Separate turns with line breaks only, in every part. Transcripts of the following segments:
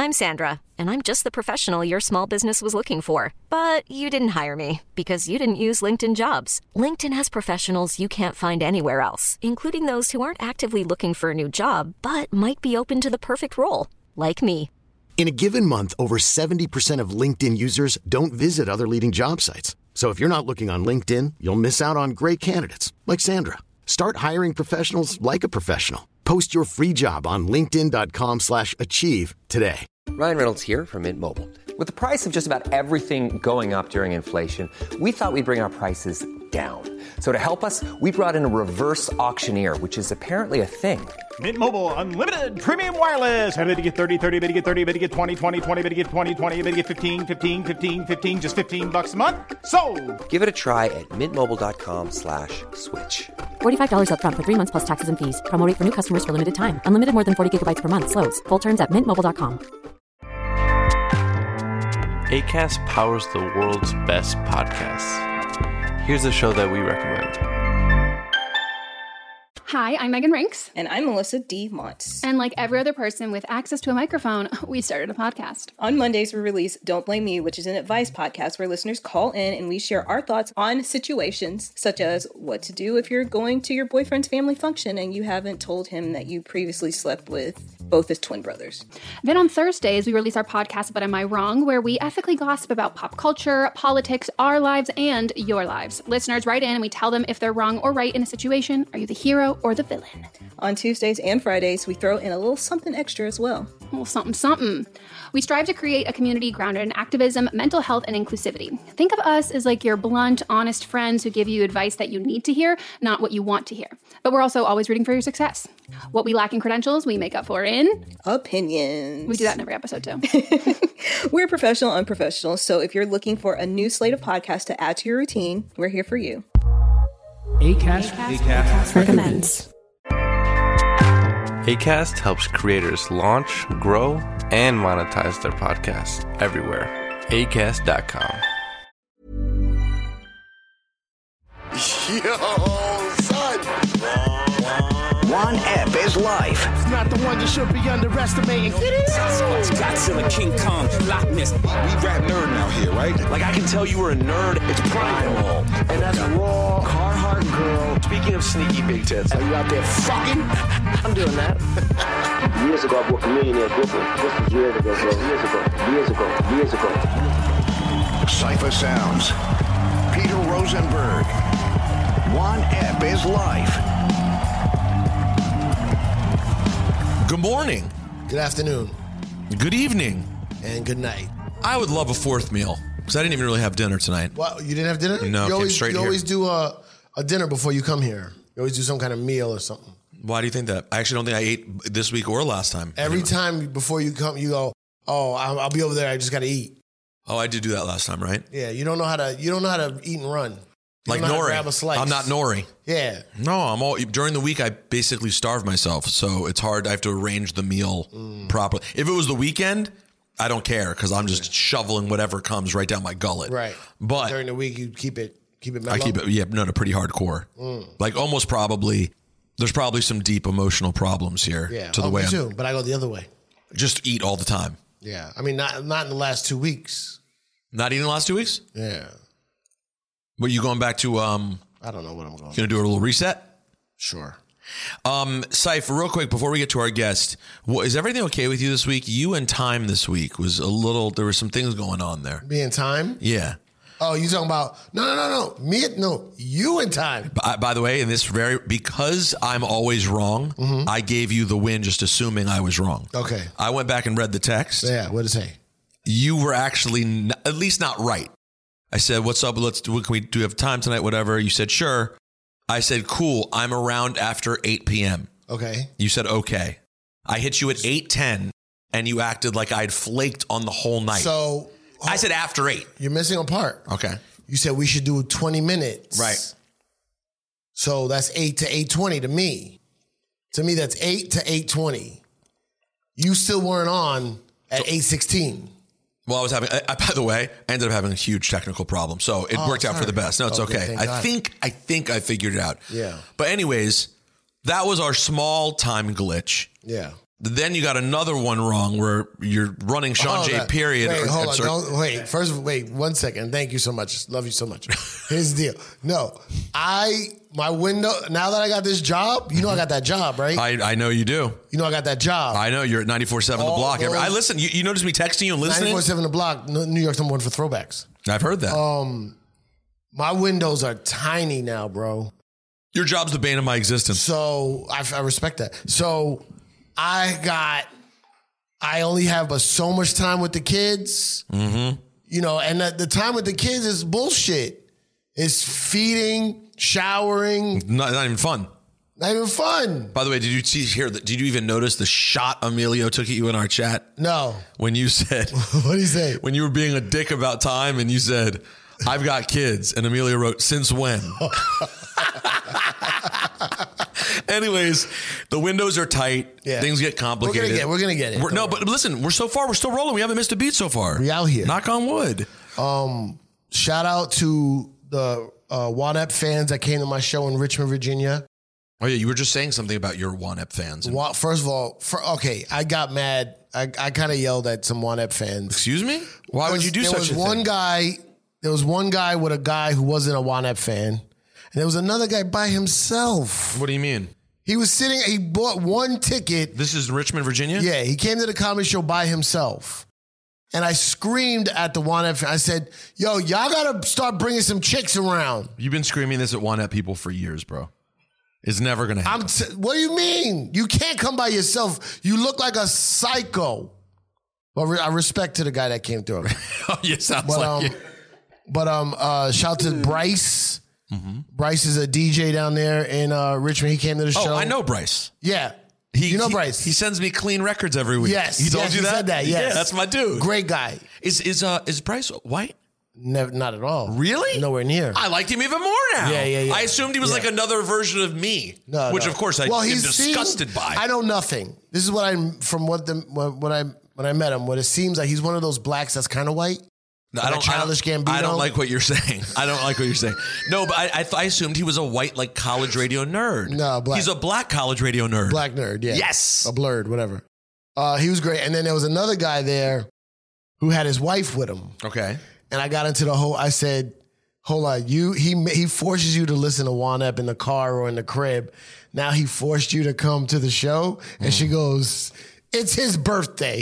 I'm Sandra, and I'm just the professional your small business was looking for. But you didn't hire me because you didn't use LinkedIn Jobs. LinkedIn has professionals you can't find anywhere else, including those who aren't actively looking for a new job, but might be open to the perfect role, like me.
In a given month, over 70% of LinkedIn users don't visit other leading job sites. So if you're not looking on LinkedIn, you'll miss out on great candidates like Sandra. Start hiring professionals like a professional. Post your free job on linkedin.com/achieve today.
Ryan Reynolds here from Mint Mobile. With the price of just about everything going up during inflation, we thought we'd bring our prices down. So to help us, we brought in a reverse auctioneer, which is apparently a thing.
Mint Mobile Unlimited Premium Wireless. How to get 30, 30, how to get 30, how to get 20, 20, 20, how to get 20, 20, how to get 15, 15, 15, 15, just $15 a month? Sold!
Give it a try at mintmobile.com/switch.
$45 up front for 3 months plus taxes and fees. Promo rate for new customers for limited time. Unlimited more than 40 gigabytes per month. Slows full terms at mintmobile.com.
Acast powers the world's best podcasts. Here's a show that we recommend.
Hi, I'm Megan Rinks.
And I'm Melissa D. Montz.
And like every other person with access to a microphone, we started a podcast.
On Mondays, we release Don't Blame Me, which is an advice podcast where listeners call in and we share our thoughts on situations such as what to do if you're going to your boyfriend's family function and you haven't told him that you previously slept with both his twin brothers.
Then on Thursdays, we release our podcast, But Am I Wrong?, where we ethically gossip about pop culture, politics, our lives, and your lives. Listeners write in and we tell them if they're wrong or right in a situation. Are you the hero or the villain?
On Tuesdays and Fridays, we throw in a little something extra as well.
A little something, something. We strive to create a community grounded in activism, mental health, and inclusivity. Think of us as like your blunt, honest friends who give you advice that you need to hear, not what you want to hear. But we're also always rooting for your success. What we lack in credentials, we make up for in
opinions.
We do that in every episode too.
We're professional, unprofessional. So if you're looking for a new slate of podcasts to add to your routine, we're here for you.
Acast recommends.
Acast helps creators launch, grow, and monetize their podcasts everywhere. Acast.com.
Yo, son! One ep is life.
It's not the one you should be underestimating. It is.
Godzilla, King Kong, Loch Ness.
We rap nerd now here, right?
Like I can tell you were a nerd. It's primal.
And that's raw, Carhartt girl.
Speaking of sneaky big tits,
are you out there fucking?
I'm doing that.
Years ago, I bought a millionaire Brooklyn. This was years ago, bro. Years ago.
Cypher Sounds. Peter Rosenberg. One ep is life.
Good morning.
Good afternoon.
Good evening.
And good night.
I would love a fourth meal because I didn't even really have dinner tonight.
Well, you didn't have dinner?
No,
you always do a dinner before you come here. You always do some kind of meal or something.
Why do you think that? I actually don't think I ate this week or last time.
Every time before you come, you go, "Oh, I'll be over there. I just got to eat."
Oh, I did do that last time, right?
Yeah, you don't know how to eat and run.
Like Nori.
Grab a slice.
I'm not Nori.
Yeah.
No, during the week I basically starve myself, so it's hard. I have to arrange the meal properly. If it was the weekend, I don't care because I'm just shoveling whatever comes right down my gullet.
Right.
But
during the week you keep it mellow.
I keep it pretty hardcore. Like almost probably there's probably some deep emotional problems here.
Yeah.
To the way
me too, but I go the other way.
Just eat all the time.
Yeah. I mean not in the last 2 weeks.
Not eating the last 2 weeks?
Yeah.
But you going back to
I don't know what I'm going.
Gonna do a little reset?
Sure.
Syph, real quick before we get to our guest, is everything okay with you this week? You and Time this week was there were some things going on there.
Me and Time?
Yeah.
Oh, you talking about no. You and Time.
By the way, because I'm always wrong, I gave you the win just assuming I was wrong.
Okay.
I went back and read the text.
Yeah, what did it say?
You were actually at least not right. I said, what's up? Do we have time tonight? Whatever. You said, sure. I said, cool. I'm around after 8 p.m.
Okay.
You said, okay. I hit you at 8:10 and you acted like I'd flaked on the whole night.
So
I said after 8.
You're missing a part.
Okay.
You said we should do 20 minutes.
Right.
So that's 8 to 8:20 to me. To me, that's 8 to 8:20. You still weren't on at 8:16.
Well, I was having, by the way, I ended up having a huge technical problem. So it worked out for the best. No, it's okay. I think I figured it out.
Yeah.
But anyways, that was our small time glitch.
Yeah.
Then you got another one wrong where you're running Sean J. Period.
Wait, hold on. Don't, wait. First, wait 1 second. Thank you so much. Love you so much. Here's the deal. No, my window, now that I got this job, you know I got that job, right?
I know you do.
You know I got that job.
I know you're at 94.7 The Block. I listen. You notice me texting you and listening?
94.7 The Block, New York's #1 for throwbacks.
I've heard that.
My windows are tiny now, bro.
Your job's the bane of my existence.
So I respect that. So I only have but so much time with the kids. Mm-hmm. You know, and the time with the kids is bullshit. It's feeding, showering.
Not even fun.
Not even fun.
By the way, did you even notice the shot Emilio took at you in our chat?
No.
When you said,
what did he say?
When you were being a dick about time and you said, I've got kids. And Emilio wrote, since when? Anyways, the windows are tight. Yeah. Things get complicated.
We're gonna get it.
But listen, we're still rolling. We haven't missed a beat so far.
We out here.
Knock on wood.
Shout out to the One-Ep fans that came to my show in Richmond, Virginia.
Oh yeah, you were just saying something about your One-Ep fans.
First of all, I got mad. I kind of yelled at some One-Ep fans.
Excuse me? Why would you do such a thing?
There was one guy with a guy who wasn't a One-Ep fan, and there was another guy by himself.
What do you mean?
He was sitting, he bought one ticket.
This is Richmond, Virginia?
Yeah, he came to the comedy show by himself. And I screamed at the One-Ep. I said, yo, y'all got to start bringing some chicks around.
You've been screaming this at One-Ep people for years, bro. It's never going to happen.
What do you mean? You can't come by yourself. You look like a psycho. Well, I respect to the guy that came through.
Oh, yeah, sounds like it.
But shout to Bryce. Mm-hmm. Bryce is a DJ down there in Richmond. He came to the show.
Oh, I know Bryce.
Yeah. You know Bryce.
He sends me clean records every week.
Yes.
He told you that?
Said that, yes.
Yeah, that's my dude.
Great guy.
Is Bryce white?
Never, not at all.
Really?
Nowhere near.
I liked him even more now.
Yeah.
I assumed he was like another version of me. Which of course I am disgusted by.
I know nothing. This is what when I met him, what it seems like he's one of those blacks that's kind of white.
No, I don't like what you're saying. No, but I assumed he was a white, like, college radio nerd.
No, black.
He's a black college radio nerd.
Black nerd, yeah.
Yes.
A blurred, whatever. He was great. And then there was another guy there who had his wife with him.
Okay.
And I got into I said, hold on, he forces you to listen to One-Ep in the car or in the crib. Now he forced you to come to the show. And she goes, it's his birthday.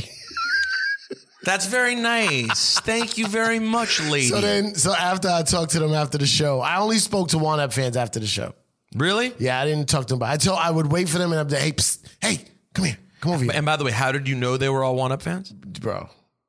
That's very nice. Thank you very much, lady.
So after I talked to them after the show, I only spoke to One-Ep fans after the show.
Really?
Yeah, I didn't talk to them. But I would wait for them and I'd be like, hey, come here. Come over here.
And by the way, how did you know they were all One-Up fans?
Bro,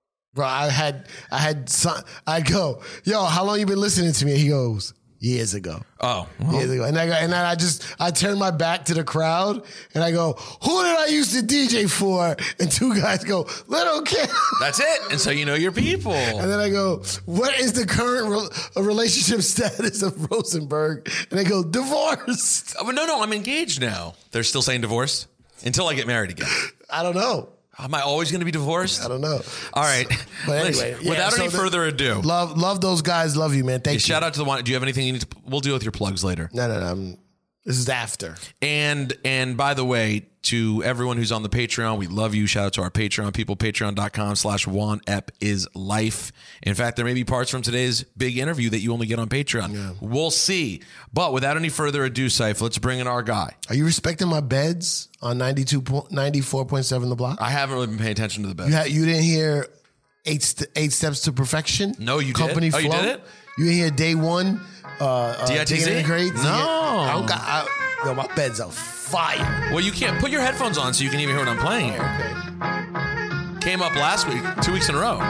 I'd go, yo, how long you been listening to me? And he goes, years ago.
Oh. Well.
Years ago. And I turn my back to the crowd and I go, who did I used to DJ for? And two guys go, Little Kim.
That's it. And so you know your people.
And then I go, what is the current relationship status of Rosenberg? And they go, divorced.
Oh, no, I'm engaged now. They're still saying divorced? Until I get married again.
I don't know.
Am I always going to be divorced?
I don't know.
All right.
But anyway.
Without any further ado.
Love those guys. Love you, man. Thank you.
Shout out to the one. Do you have anything you need to... We'll deal with your plugs later.
No. This is after.
And by the way, to everyone who's on the Patreon, we love you. Shout out to our Patreon people, patreon.com/OneEpIsLife. In fact, there may be parts from today's big interview that you only get on Patreon. Yeah. We'll see. But without any further ado, Saif, let's bring in our guy.
Are you respecting my beds on 94.7 The Block?
I haven't really been paying attention to the beds.
You didn't hear eight Steps to Perfection?
No, you
Company
did?
Flow?
Oh, you did it?
You didn't hear Day One?
DITZ?
Grades?
No.
My bed's on fire.
Well, you can't put your headphones on so you can even hear what I'm playing here.
Okay.
Came up last week, 2 weeks in a row.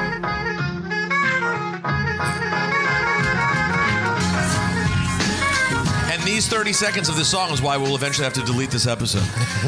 And these 30 seconds of this song is why we'll eventually have to delete this episode.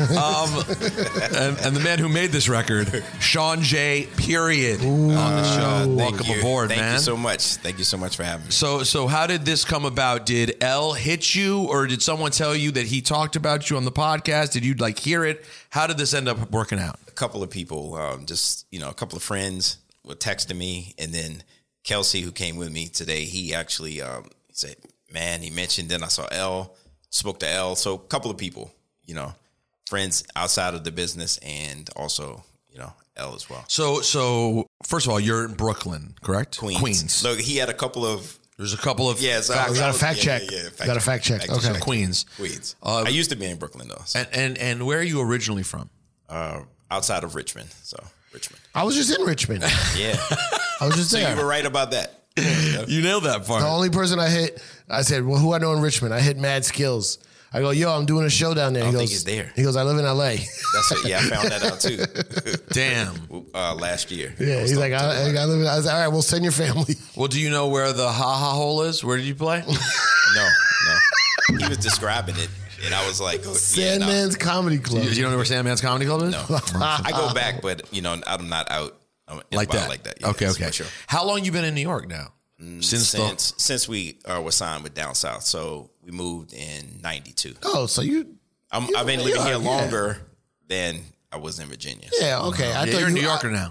And the man who made this record, Sean J. Period, on the show. Welcome aboard, man.
Thank you so much. Thank you so much for having me.
So how did this come about? Did L hit you, or did someone tell you that he talked about you on the podcast? Did you hear it? How did this end up working out?
A couple of people, a couple of friends were texting me, and then Kelsey, who came with me today, he actually he said, man, he mentioned, then I saw L, spoke to L. So a couple of people, friends outside of the business, and also, you know, L as well.
So first of all, you're in Brooklyn, correct?
Queens. Look, he had a couple of.
There's a couple of.
Yeah, so
you got a fact check. Got a fact check. Okay.
So Queens.
I used to be in Brooklyn though. So.
And where are you originally from?
Outside of Richmond. So Richmond.
I was just in Richmond.
Yeah.
I was just there.
So you were right about that.
You nailed that part.
The only person I hit, I said, well, who I know in Richmond? I hit Mad Skills. I go, yo, I'm doing a show down there.
I don't think he's there.
He goes, I live in LA.
That's it. Yeah, I found that out too.
Damn.
Last year.
Yeah, he's like, I live in, I was like, all right, we'll send your family.
Well, do you know where the Ha-Ha Hole is? Where did you play?
No. He was describing it, and I was like,
Sandman's Comedy Club.
You don't know where Sandman's Comedy Club is?
No. I go back, but, you know, I'm not out
like that.
Like that. Yeah,
okay.
for sure.
How long you been in New York now?
Since we were signed with Down South, so we moved in '92.
Oh, so
I've been living here longer than I was in Virginia.
Yeah, okay. I thought
you're a New Yorker now.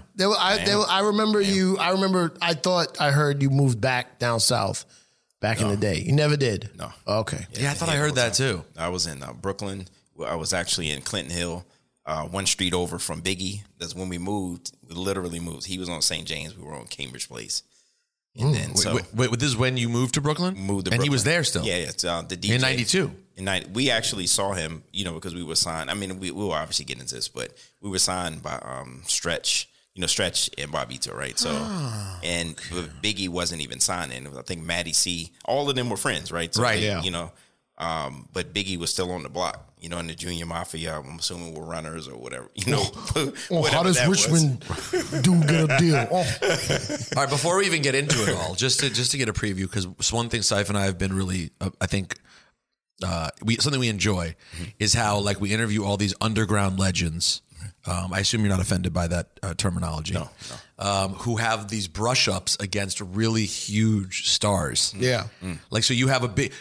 I remember you. I remember. I thought I heard you moved back down south back in the day. You never did.
No.
Okay.
Yeah, I thought I heard that too.
I was in Brooklyn. I was actually in Clinton Hill, one street over from Biggie. That's when we moved. We literally moved. He was on St. James. We were on Cambridge Place. And then,
wait, this is when you moved to Brooklyn?
Moved to
and
Brooklyn.
He was there still?
Yeah, it's the DJ.
In 92?
We actually saw him, you know, because we were signed. I mean, we will obviously get into this, but we were signed by Stretch, you know, Stretch and Bobbito, right? So, and Biggie wasn't even signed in. I think Matty C, all of them were friends, right? So
right,
you know, but Biggie was still on the block, you know, in the Junior Mafia. I'm assuming we're runners or whatever, you know.
How does Richmond do get a deal?
All right, before we even get into it all, just to get a preview, because one thing Saif and I have been really, I think, something we enjoy is how, like, we interview all these underground legends. I assume you're not offended by that terminology.
No.
Who have these brush ups against really huge stars.
Yeah.
Like, so you have a big,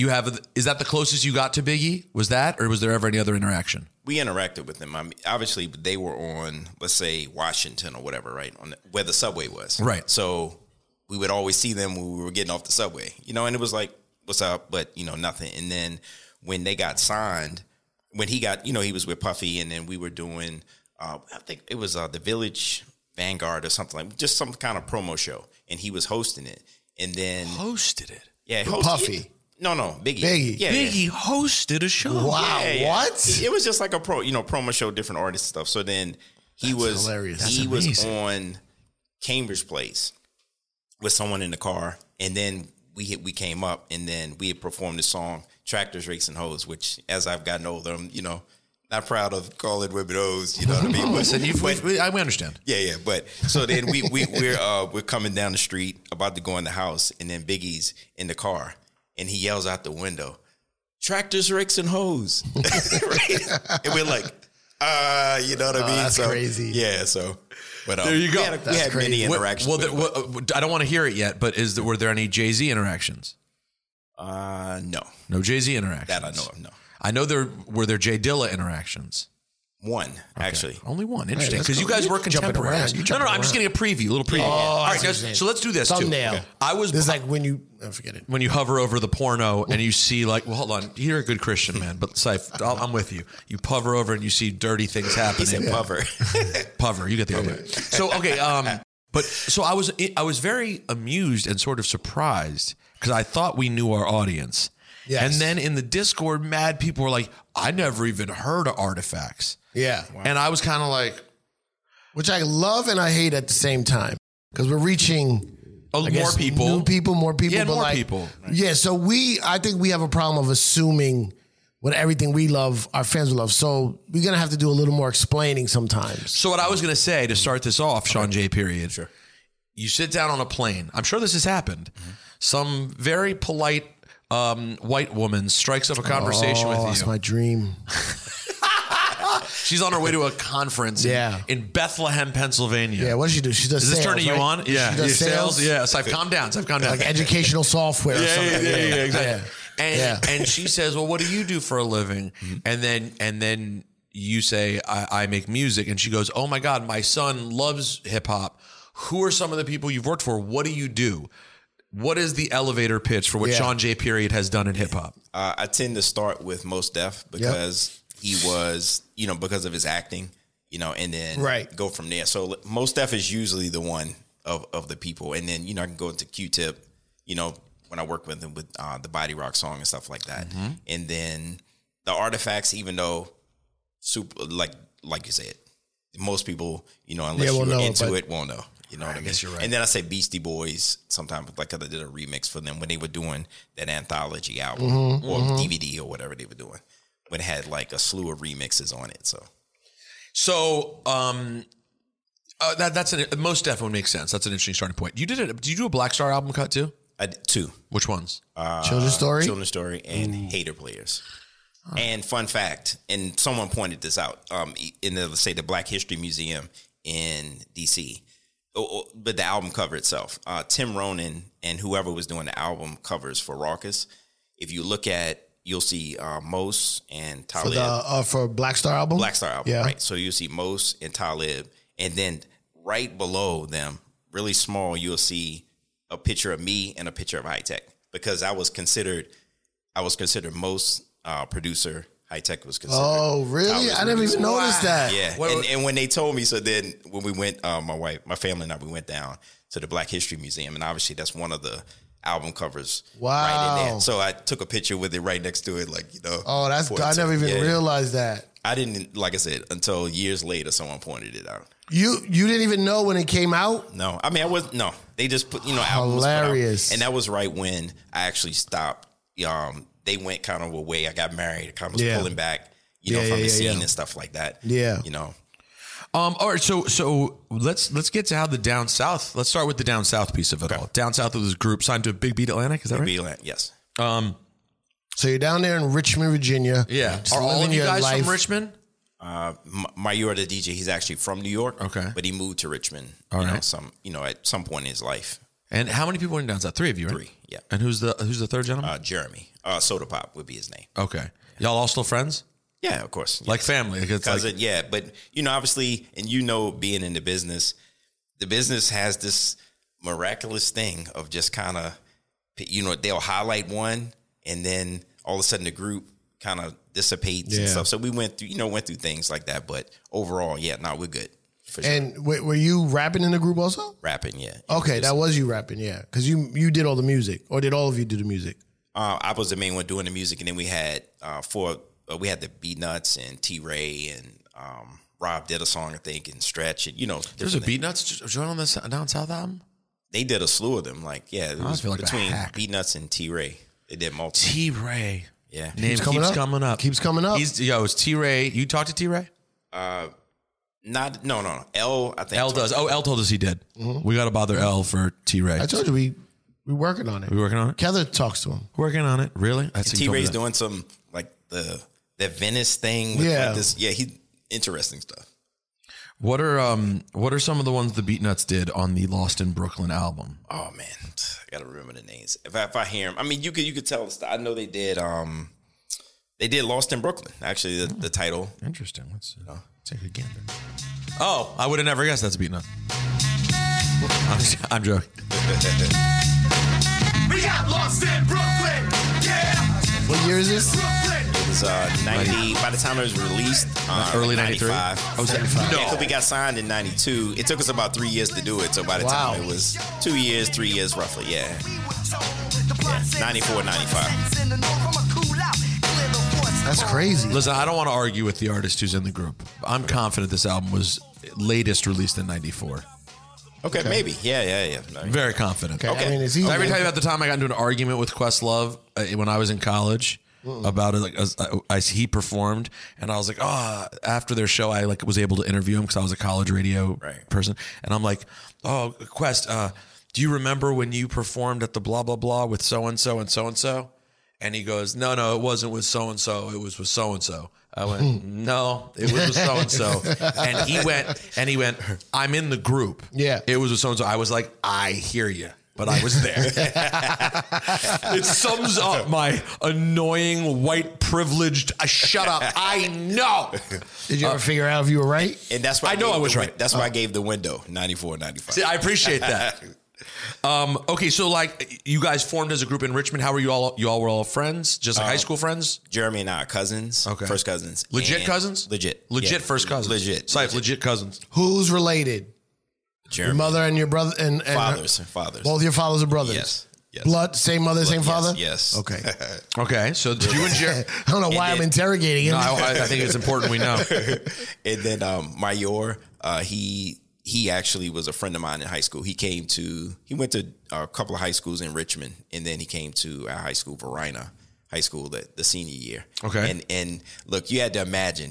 is that the closest you got to Biggie? Was that, or was there ever any other interaction?
We interacted with them. I mean, obviously, they were on, let's say, Washington or whatever, right? Where the subway was.
Right.
So we would always see them when we were getting off the subway, you know, and it was like, what's up? But, you know, nothing. And then when they got signed, when he got, you know, he was with Puffy, and then we were doing, I think it was the Village Vanguard or something, like just some kind of promo show, and he was hosting it. And then
hosted it.
Yeah,
Puffy.
No, Biggie. Yeah,
Biggie hosted a show.
Wow,
yeah.
what?
It was just like a promo show, different artists stuff. So then he was
hilarious.
He was on Cambridge Place with someone in the car, and then we came up, and then we had performed the song Tractors, Rakes, and Hoes, which, as I've gotten older, I'm, you know, not proud of calling women hoes, you know what I mean?
Listen, we understand.
Yeah. But so then we're coming down the street, about to go in the house, and then Biggie's in the car, and he yells out the window, "Tractors, Rakes, and Hoes." Right? And we're like, you know what I mean?
That's crazy.
Yeah, so. But
there you go.
We had many interactions.
I don't want to hear it yet, but were there any Jay-Z interactions?
No.
No Jay-Z interactions.
That I know of, no.
I know were there Jay Dilla interactions?
One, actually.
Only one. Interesting. Because you guys were contemporaries. No, I'm just getting a preview, a little preview.
Oh,
all right, guys. So let's do this.
Thumbnail.
Too. Okay.
This is like when you forget it.
When you hover over the porno and you see, like, well, hold on, you're a good Christian man, but Saif, I'm with you. You hover over and you see dirty things happening.
He said hover.
Hover. You get the idea. So okay, but so I was very amused and sort of surprised because I thought we knew our audience. Yes. And then in the Discord, mad people were like, I never even heard of Artifacts.
Yeah.
Wow. And I was kind of like,
which I love and I hate at the same time because we're reaching
more people.
New people, more people.
Yeah,
but
more people. Right.
Yeah, so I think we have a problem of assuming what everything we love, our fans will love. So we're going to have to do a little more explaining sometimes.
So what I was going to say to start this off, Sean J. Period.
Sure.
You sit down on a plane. I'm sure this has happened. Mm-hmm. Some very polite white woman strikes up a conversation with you.
That's my dream.
She's on her way to a conference in Bethlehem, Pennsylvania.
Yeah, what does she do? She does sales,
this turning
right?
you on? Yeah.
She does sales?
Yeah, so I've calmed down.
Like educational software or something.
Yeah, exactly. Yeah. And she says, well, what do you do for a living? Mm-hmm. And then you say, I make music. And she goes, oh my God, my son loves hip hop. Who are some of the people you've worked for? What do you do? What is the elevator pitch for what Sean J. Period has done in hip hop?
I tend to start with Mos Def because he was, because of his acting, and then go from there. So Mos Def is usually the one of the people. And then, I can go into Q-Tip, when I work with him with the Body Rock song and stuff like that.
Mm-hmm.
And then the Artifacts, even though super, like you said, most people, unless you're into it, won't know. You know what I mean?
guess you're right.
And then I say Beastie Boys sometimes, like I did a remix for them when they were doing that anthology album or DVD or whatever they were doing, when it had like a slew of remixes on it.
So that's most definitely makes sense. That's an interesting starting point. Did you do a Black Star album cut too?
I did 2.
Which ones?
Children's Story?
Children's Story and Hater Players. Oh. And fun fact, and someone pointed this out, in the Black History Museum in D.C., but the album cover itself, Tim Ronan and whoever was doing the album covers for Rawkus, if you look at, you'll see Mos and Talib.
For Black Star album?
Black Star album, right. So you'll see Mos and Talib, and then right below them, really small, you'll see a picture of me and a picture of High Tech, because I was considered most producer. High Tech was considered.
Oh, really? I never even noticed that.
Yeah. And when they told me, so then when we went, my family and I, we went down to the Black History Museum, and obviously that's one of the album covers right in there. So I took a picture with it right next to it,
Oh, that's good. I never even realized that.
I didn't, like I said, until years later, someone pointed it out.
You didn't even know when it came out?
No. I mean, they just put, albums.
Hilarious.
And that was right when I actually stopped. They went kind of away. I got married. I kind of was pulling back, from the scene and stuff like that.
Yeah.
All right. So let's get to how the Down South. Let's start with the Down South piece of it all. Down South was this group signed to Big Beat Atlantic. Is that right?
Big Beat Atlantic. Yes.
So you're down there in Richmond, Virginia.
Yeah. Are all of you guys from Richmond?
Mayur, the DJ, he's actually from New York.
Okay.
But he moved to Richmond. At some point in his life.
And how many people are in Down South? 3 of you, right?
3, yeah.
And who's the third gentleman?
Jeremy. Soda Pop would be his name.
Okay. Y'all all still friends?
Yeah, of course.
Like family.
Cousin, yeah. But, obviously, and being in the business has this miraculous thing of just kind of, they'll highlight one and then all of a sudden the group kind of dissipates and stuff. So we went through things like that. But overall, we're good. For sure.
And were you rapping in the group also?
Rapping, yeah.
Okay, that was you rapping, yeah. Because you did all the music. Or did all of you do the music?
I was the main one doing the music. And then we had we had the Beat Nuts and T-Ray and Rob did a song, I think, and Stretch. And,
there's a Beat Nuts joint on the Down South album?
They did a slew of them. It was between Beat Nuts and T-Ray. They did multiple.
T-Ray.
Yeah.
Name keeps coming up.
Keeps coming up.
It's T-Ray. You talked to T-Ray?
No. L, I think.
L does. L told us he did. Mm-hmm. We got to bother L for T-Ray.
I told you we working on it.
We working on it?
Keather talks to him.
Working on it. Really?
T-Ray's doing some, like, the Venice thing. With this. Yeah, he's interesting stuff.
What are some of the ones the Beat Nuts did on the Lost in Brooklyn album?
Oh, man. I got to remember the names. If I hear them. I mean, you could tell. I know they did Lost in Brooklyn, actually, the title.
Interesting. Let's take a gander. Oh, I would have never guessed that's a Beat Nut. I'm joking.
We got lost in Brooklyn, yeah.
What year is this?
It was 90. By the time it was released,
early 93.
I was 95. Yeah, because we got signed in 92. It took us about 3 years to do it. So by the time it was 2 years, 3 years roughly. Yeah. 94, 95.
That's crazy.
Listen, I don't want to argue with the artist who's in the group. I'm confident this album was latest released in 94.
Okay, maybe. Yeah.
Very confident.
Okay. I mean, it's easy.
Every time about the time I got into an argument with Questlove when I was in college about it, he performed, and I was like, after their show, I was able to interview him because I was a college radio person, and I'm like, Quest, do you remember when you performed at the blah blah blah with so and so and so and so? And he goes, no, it wasn't with so and so, it was with so and so. I went, no, it was with so and so. And he went, I'm in the group.
Yeah.
It was with so and so. I was like, I hear you, but I was there. It sums up my annoying white privileged. Shut up. I know.
Did you ever figure out if you were right?
And that's why
I know I was right.
That's why I gave the window 94, 95.
See, I appreciate that. Okay, so like you guys formed as a group in Richmond. How were you all? You all were all friends, just like high school friends.
Jeremy and I are cousins.
Okay,
first cousins.
Legit
And
cousins.
Legit.
Yeah. First cousins. Legit cousins.
Who's related?
Jeremy.
Your mother and your brother and
fathers.
Both your fathers are brothers.
Yes.
Blood, same mother, same father.
Yes.
Okay.
Okay. So you and Jeremy.
I don't know why I'm interrogating him.
No, I think it's important we know.
And then Mayor, he actually was a friend of mine in high school. He went to a couple of high schools in Richmond, and then he came to our high school, Verina High School, the senior year.
Okay.
And look, you had to imagine,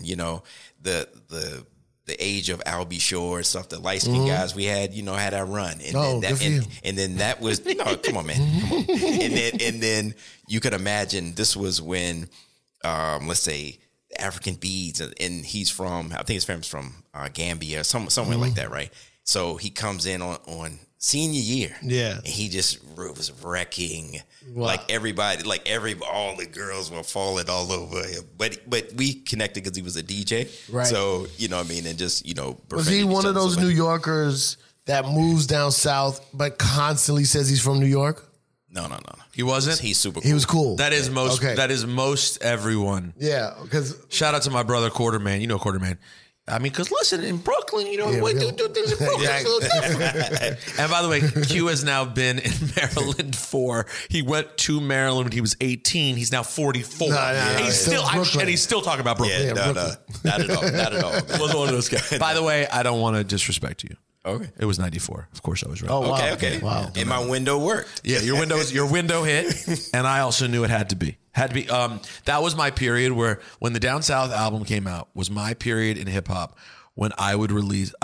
the age of Albie Shore and stuff, the light skinned guys we had, had our run. And then that was no, come on, man. Come on. And then you could imagine this was when let's say African Beads, and he's from, I think his family's from Gambia, somewhere like that, right? So he comes in on senior year, and he just was wrecking like everybody, all the girls were falling all over him. But we connected because he was a DJ,
right?
So what I mean, and just
was he one of those New Yorkers that moves down south but constantly says he's from New York?
No.
He wasn't.
He's super cool.
He was cool.
That is most.
Okay.
That is most everyone.
Yeah, because
shout out to my brother Quarterman. You know Quarterman. I mean, because listen, in Brooklyn, the way they do things in Brooklyn is a little different. And by the way, Q has now been in Maryland he went to Maryland when he was 18. He's now 44. He's still talking about Brooklyn.
Yeah, no, not at all. Not at all.
Wasn't one of those guys. By the way, I don't want to disrespect you.
Okay.
It was 94. Of course I was right.
Oh, wow.
Okay.
Wow.
And my window worked.
Yeah, your window hit, and I also knew it had to be. That was my period when the Down South album came out, was my period in hip hop when I would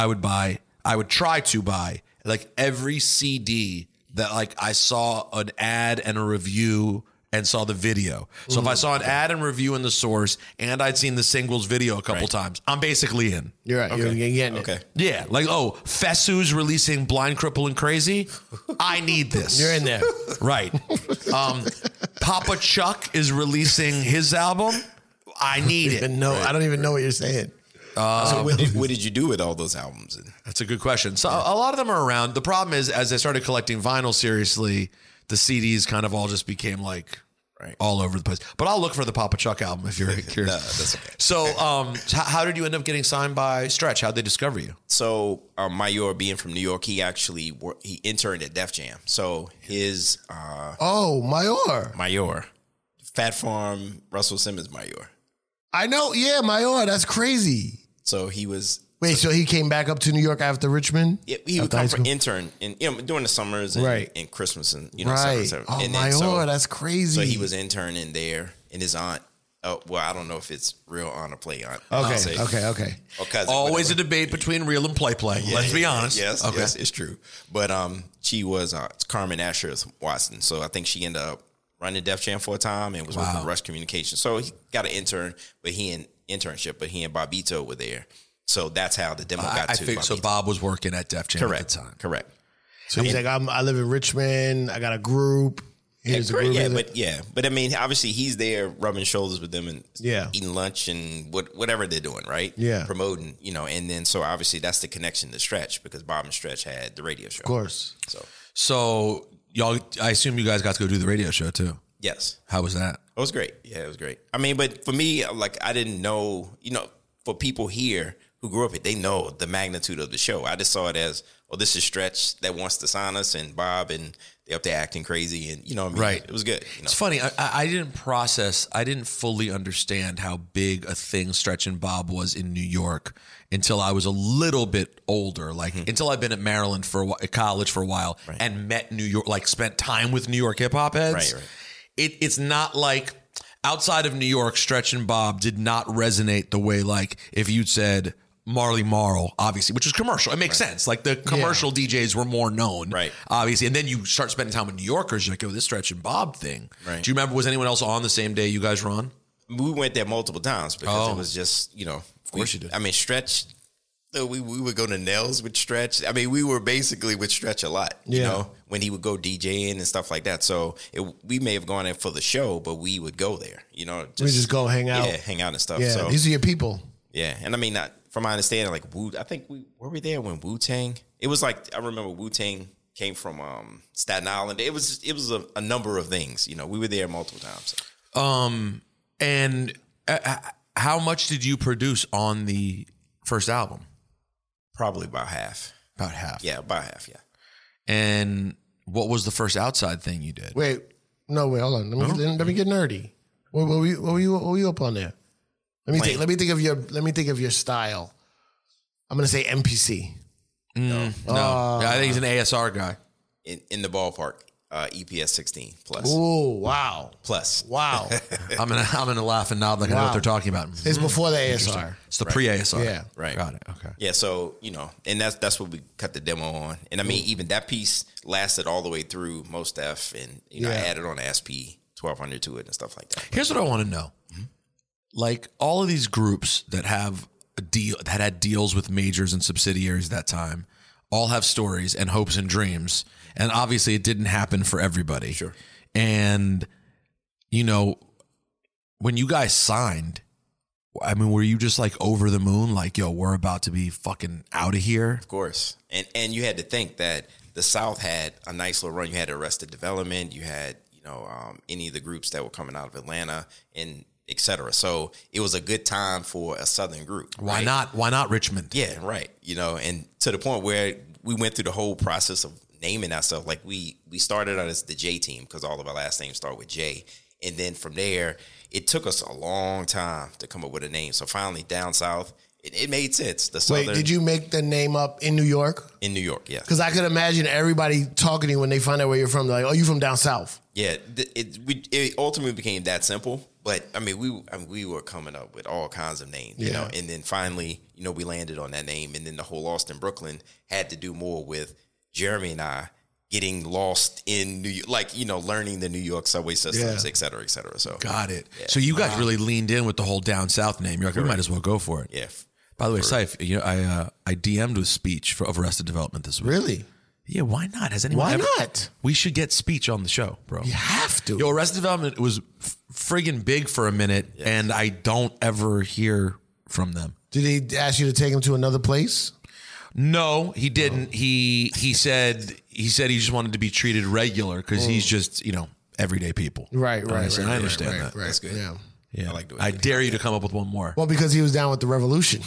try to buy like every CD that like I saw an ad and a review and saw the video. So if I saw an ad and review in the source and I'd seen the singles video a couple times, I'm basically in.
You're right.
Okay.
You're getting it.
Okay.
Yeah. Like, Fessu's releasing Blind, Cripple, and Crazy. I need this.
You're in there.
Right. Papa Chuck is releasing his album. I need it.
I don't even know what you're saying.
So what did you do with all those albums?
That's a good question. So a lot of them are around. The problem is, as I started collecting vinyl seriously, the CDs kind of all just became like all over the place. But I'll look for the Papa Chuck album if you're curious.
No, that's okay.
So how did you end up getting signed by Stretch? How'd they discover you?
So Mayor, being from New York, he interned at Def Jam. So his Mayor, Fat Farm, Russell Simmons Mayor.
I know. Yeah, Mayor. That's crazy.
So he was.
Wait, so he came back up to New York after Richmond?
Yeah, he would come for intern during the summers and Christmas and summers.
Oh,
and
Mayor, that's crazy.
So he was interning there, and his aunt. Oh, well, I don't know if it's real aunt or play aunt.
Okay.
Or cousin,
always
whatever.
a debate between real and play.
Yeah,
Let's be honest.
Yes, it's true. But she was Carmen Asher Watson. So I think she ended up running Def Jam for a time and was working with Rush Communication. So he got an internship, but he and Bobito were there. So that's how the demo got to Bobito.
So Bob was working at Def Jam at the time.
Correct.
So he's like, I live in Richmond. I got a group. Here's a group.
But I mean, obviously he's there rubbing shoulders with them and eating lunch and whatever they're doing, right?
Yeah.
Promoting, and then so obviously that's the connection to Stretch because Bob and Stretch had the radio show.
Of course.
So y'all, I assume you guys got to go do the radio show too.
Yes.
How was that?
It was great. Yeah, it was great. I mean, but for me, like I didn't know, for people here who grew up here, they know the magnitude of the show. I just saw it as, this is Stretch that wants to sign us and Bob, and they're up there acting crazy. And,
right.
It was good.
It's funny. I didn't fully understand how big a thing Stretch and Bob was in New York until I was a little bit older, until I've been at Maryland at college for a while and met New York, spent time with New York hip hop heads.
Right.
It's not like outside of New York, Stretch and Bob did not resonate the way if you'd said Marley Marl, obviously, which was commercial. It makes sense. Like the commercial DJs were more known, obviously. And then you start spending time with New Yorkers, you're like, this Stretch and Bob thing.
Right.
Do you remember, was anyone else on the same day you guys were on?
We went there multiple times because it was just,
Of course you did.
I mean, Stretch, we would go to Nels with Stretch. I mean, we were basically with Stretch a lot, when he would go DJing and stuff like that. So we may have gone there for the show, but we would go there,
we just go hang out.
Yeah, hang out and stuff.
Yeah,
so,
these are your people.
Yeah, and I mean, from my understanding, I think were we there when Wu-Tang? It was I remember Wu-Tang came from Staten Island. It was a number of things. You know, we were there multiple times.
And how much did you produce on the first album?
Probably about half.
About half.
Yeah, about half. Yeah.
And what was the first outside thing you did?
Wait, hold on. Let me get nerdy. What were you up on there? Let me think of your style. I'm gonna say MPC.
No. I think he's an ASR guy.
In the ballpark, EPS 16 plus.
Oh wow!
Plus.
Wow.
I'm gonna laugh and nod like I know what they're talking about.
It's before the ASR.
It's the pre-ASR.
Yeah.
Right.
Got it. Okay.
Yeah. So and that's what we cut the demo on. And I mean, even that piece lasted all the way through Mos Def, and I added on SP 1200 to it and stuff like that.
Here's what I want to know: like all of these groups that have had deals with majors and subsidiaries that time, all have stories and hopes and dreams. And obviously it didn't happen for everybody.
Sure.
And, when you guys signed, I mean, were you just like over the moon? Like, yo, we're about to be fucking out of here?
Of course. And you had to think that the South had a nice little run. You had Arrested Development. You had, any of the groups that were coming out of Atlanta and et cetera. So it was a good time for a Southern group.
Why not? Why not Richmond?
Yeah, right. And to the point where we went through the whole process of naming ourselves. Like we started out as the J Team because all of our last names start with J. And then from there, it took us a long time to come up with a name. So finally, Down South, it made sense. The Southern.
Wait, did you make the name up in New York?
In New York, yeah.
Because I could imagine everybody talking to you when they find out where you're from. They're like, oh, you from down south?
Yeah, it ultimately became that simple. But I mean, we were coming up with all kinds of names, you know. And then finally, we landed on that name. And then the whole Austin, Brooklyn had to do more with Jeremy and I getting lost in New York, like, learning the New York subway systems, et cetera, et cetera. So
got it. Yeah. So you guys really leaned in with the whole Down South name. You're like, we might as well go for it.
Yeah.
By the way, Saif, I DM'd with Speech of Arrested Development this week.
Really?
Yeah, why not? Has anyone
Why
ever?
not?
We should get Speech on the show, bro.
You have to.
Yo, Arrested Development was friggin' big for a minute, and I don't ever hear from them.
Did he ask you to take him to another place?
No, he didn't. He said he just wanted to be treated regular because he's just, everyday people.
Right.
I understand that.
Right.
That's good.
Yeah.
I like doing
I dare you to come up with one more.
Well, because he was down with the revolution.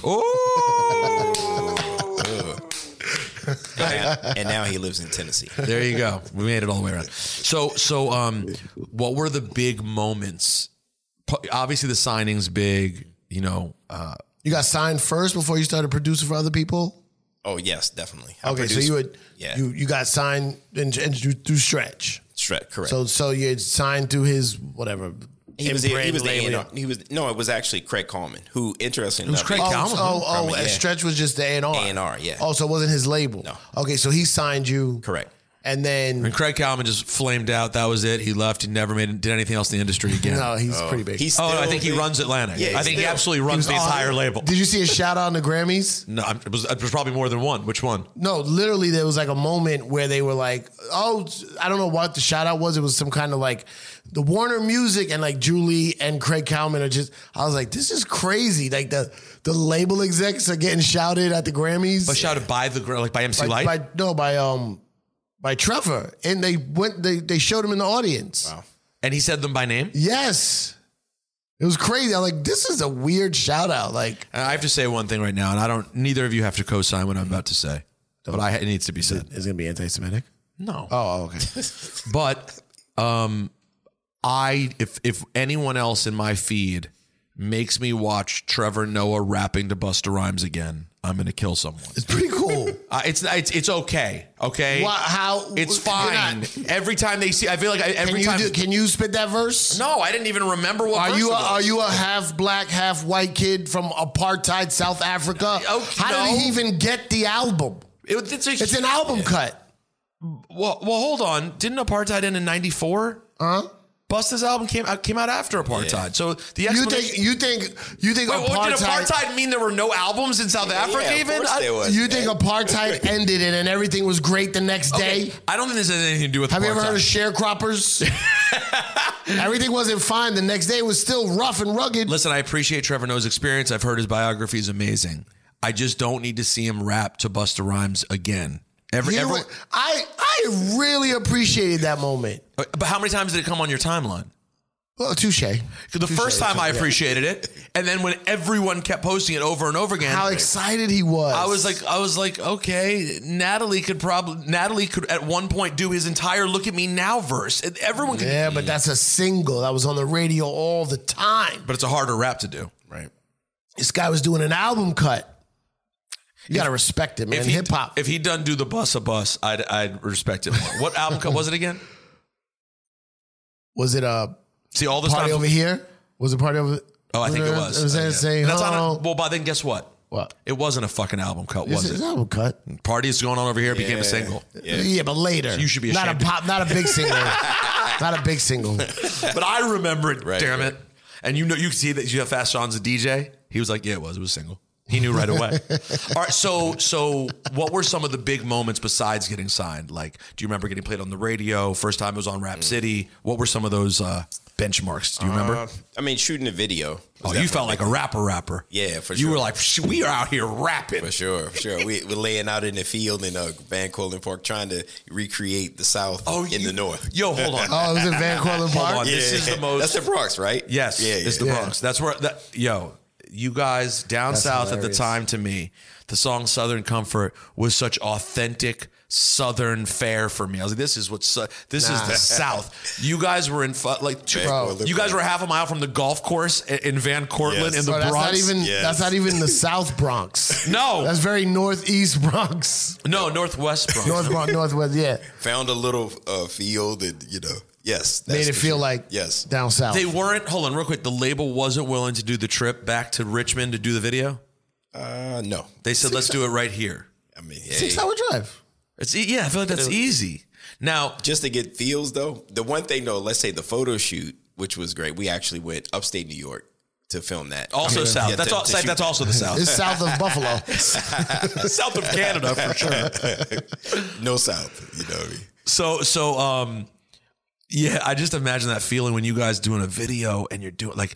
And now he lives in Tennessee.
There you go. We made it all the way around. So, what were the big moments? Obviously, the signing's big.
You got signed first before you started producing for other people.
Oh yes, definitely.
Okay, so you got signed and through Stretch.
Stretch, correct.
So you had signed through his whatever.
He was the A&R. It was actually Craig Coleman, who, interestingly enough.
Craig Coleman.
And Stretch was just the A&R.
A&R, yeah.
Oh, so it wasn't his label.
No.
Okay, so he signed you.
Correct.
And then
when Craig Coleman just flamed out, that was it. He left. He never did anything else in the industry again.
No, he's pretty big.
I think he runs Atlantic. Yeah, I think he absolutely runs the entire label.
Did you see a shout out on the Grammys?
No, it was probably more than one. Which one?
No, literally there was like a moment where they were like, oh, I don't know what the shout out was. It was some kind of like the Warner Music and like Julie and Craig Coleman are just, I was like, this is crazy. Like the label execs are getting shouted at the Grammys.
But shouted by by MC Lyte?
By Trevor, and they showed him in the audience.
Wow.
And he said them by name?
Yes. It was crazy. I'm like, this is a weird shout out. Like,
I have to say one thing right now, and neither of you have to co-sign what I'm about to say, but it needs to be said.
Is it going to be anti-Semitic?
No.
Oh, okay.
But if anyone else in my feed makes me watch Trevor Noah rapping to Busta Rhymes again, I'm going to kill someone.
It's pretty cool.
It's okay. Okay.
How?
It's fine. Every time they see, I feel like
Can you spit that verse?
No, I didn't even remember what verse it was.
Are you a half black, half white kid from apartheid South Africa? How did he even get the album? It's an album cut.
Well, hold on. Didn't apartheid end in 94? Busta's album came out after apartheid. Yeah. So the explanation,
you think apartheid?
Did apartheid mean there were no albums in South Africa? Even
you think apartheid ended and everything was great the next day?
I don't think this has anything to do with.
Have
apartheid.
You ever heard of sharecroppers? Everything wasn't fine. The next day it was still rough and rugged.
Listen, I appreciate Trevor Noah's experience. I've heard his biography is amazing. I just don't need to see him rap to Busta Rhymes again.
I really appreciated that moment.
But how many times did it come on your timeline?
Well, touche.
The first time I appreciated it, and then when everyone kept posting it over and over again,
how excited he was.
I was like, okay, Natalie could at one point do his entire "Look at Me Now" verse. Everyone could.
Yeah, but that's a single that was on the radio all the time.
But it's a harder rap to do,
right?
This guy was doing an album cut. You gotta respect it, man. Hip hop.
If he done do the bus a bus, I'd respect it more. What album cut was it again?
Was it a
all this
party
time
over here? Was it party over?
Oh, I think it was.
Was that saying?
That's on it. Well, but then guess what?
What?
It wasn't a fucking album cut, was it?
It's an album cut.
Party is going on over here became a single.
Yeah, but later.
So you should be ashamed.
Not a big single. Not a big single.
But I remember it. Damn it! And you can see that you have Fast Sean's a DJ. He was like, yeah, it was a single. He knew right away. All right, so what were some of the big moments besides getting signed? Like, do you remember getting played on the radio? First time it was on Rap City. What were some of those benchmarks? Do you remember?
I mean, shooting a video.
Oh, you felt like a rapper.
Yeah, for sure.
You were like, we are out here rapping.
For sure. We're laying out in the field in Van Cortlandt Park trying to recreate the South in the North.
Yo, hold on.
Oh, it was in Van Cortlandt Park?
Hold on. This is the most.
That's the Bronx, right?
Yes, it's the Bronx. That's where, you guys down south hilarious. At the time, to me, the song Southern Comfort was such authentic Southern fare for me. I was like, this is the South. You guys were in you guys were half a mile from the golf course in Van Cortlandt in the Bronx.
That's not even the South Bronx.
No.
That's very northeast Bronx.
No, northwest Bronx.
Northwest, yeah.
Found a little field and, yes.
Made it feel like down south.
They weren't, hold on real quick, the label wasn't willing to do the trip back to Richmond to do the video?
No.
They said, let's do it right here.
I mean,
6-hour drive.
I feel like that's easy. Now,
just to get feels though, the one thing though, let's say the photo shoot, which was great, we actually went upstate New York to film that.
Also south. Yeah, that's also the South.
It's south of Buffalo.
South of Canada for sure.
No South, you know what I mean?
So yeah, I just imagine that feeling when you guys doing a video and you're doing like,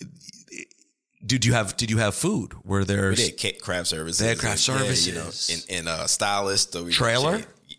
did you have food? Were there?
We did craft services.
They had craft services,
and stylist.
Trailer.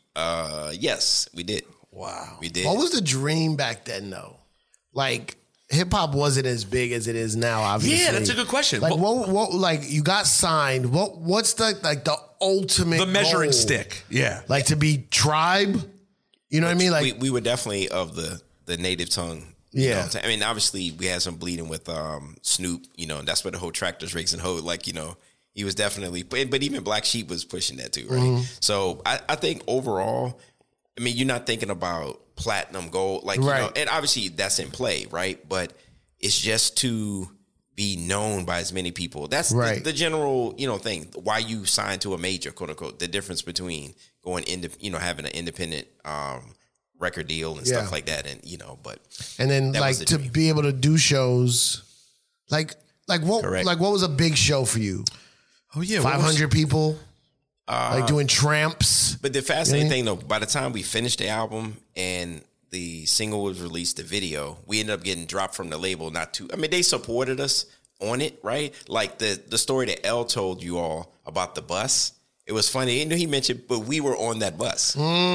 Yes, we did.
Wow,
we did.
What was the dream back then, though? Like hip hop wasn't as big as it is now. Obviously,
yeah, that's a good question.
Like what? Like you got signed. What's the ultimate
measuring
goal?
Stick? Yeah,
like to be Tribe. You know what I mean? Like
we were definitely of the native tongue.
Yeah,
I mean, obviously we had some bleeding with Snoop. And that's where the whole Tractors, Rakes, and Hoes. Like he was definitely. But even Black Sheep was pushing that too, right? Mm-hmm. So I think overall, I mean, you're not thinking about platinum, gold, like
right.
and obviously that's in play, right? But it's just to be known by as many people. That's
right.
the general thing. Why you sign to a major, quote unquote. The difference between going into having an independent record deal and stuff like that, and
and then like to be able to do shows, like what was a big show for you?
Oh yeah,
500 people, like doing Tramps.
But the fascinating thing though, by the time we finished the album and the single was released, the video, we ended up getting dropped from the label. They supported us on it, right? Like the story that L told you all about the bus. It was funny. He mentioned, but we were on that bus.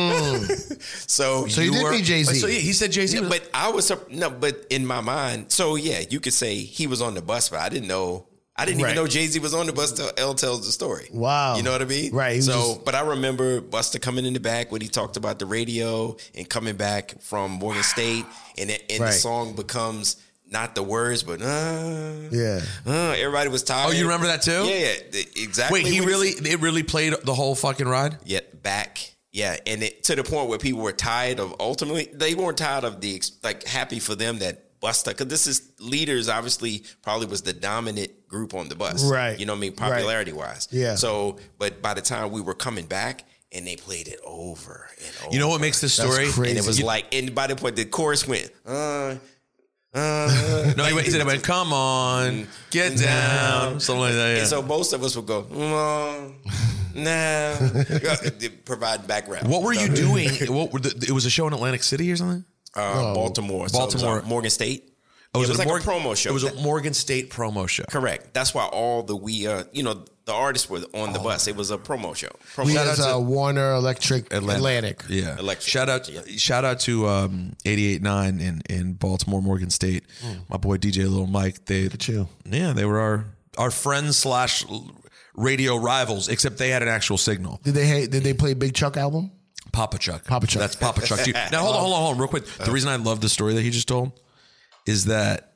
So
you did be Jay-Z.
So he said Jay-Z.
But I was but in my mind. So yeah, you could say he was on the bus, but I didn't know. I didn't even know Jay-Z was on the bus till L tells the story.
Wow.
You know what I mean?
Right.
But I remember Busta coming in the back when he talked about the radio and coming back from Morgan State, and the song becomes not the words, but everybody was tired.
Oh, you remember that too?
Yeah, exactly.
Wait, it really played the whole fucking ride?
Yeah, back. Yeah, and to the point where people were tired of, ultimately, they weren't tired of happy for them that Busta, because this is Leaders obviously probably was the dominant group on the bus.
Right.
You know what I mean? Popularity wise.
Yeah.
So, but by the time we were coming back, and they played it over and over.
You know what makes this story?
That's crazy.
And it was and by the point the chorus went,
no, he said it went, come on, get down, something like that. Yeah.
And so most of us would go, provide background.
What were you doing? It was a show in Atlantic City or something?
Baltimore.
Baltimore.
So Morgan State.
Oh,
it was like a promo show.
It was a Morgan State promo show.
Correct. That's why all the the artists were on the bus. It was a promo show.
We had Warner Electric Atlantic.
Yeah.
Electric.
Shout out to 88.9 in Baltimore, Morgan State. My boy DJ Little Mike. They were our friends / radio rivals, except they had an actual signal.
Did they play Big Chuck album?
Papa Chuck.
That's
Papa Chuck. Now hold on, real quick. The reason I love the story that he just told is that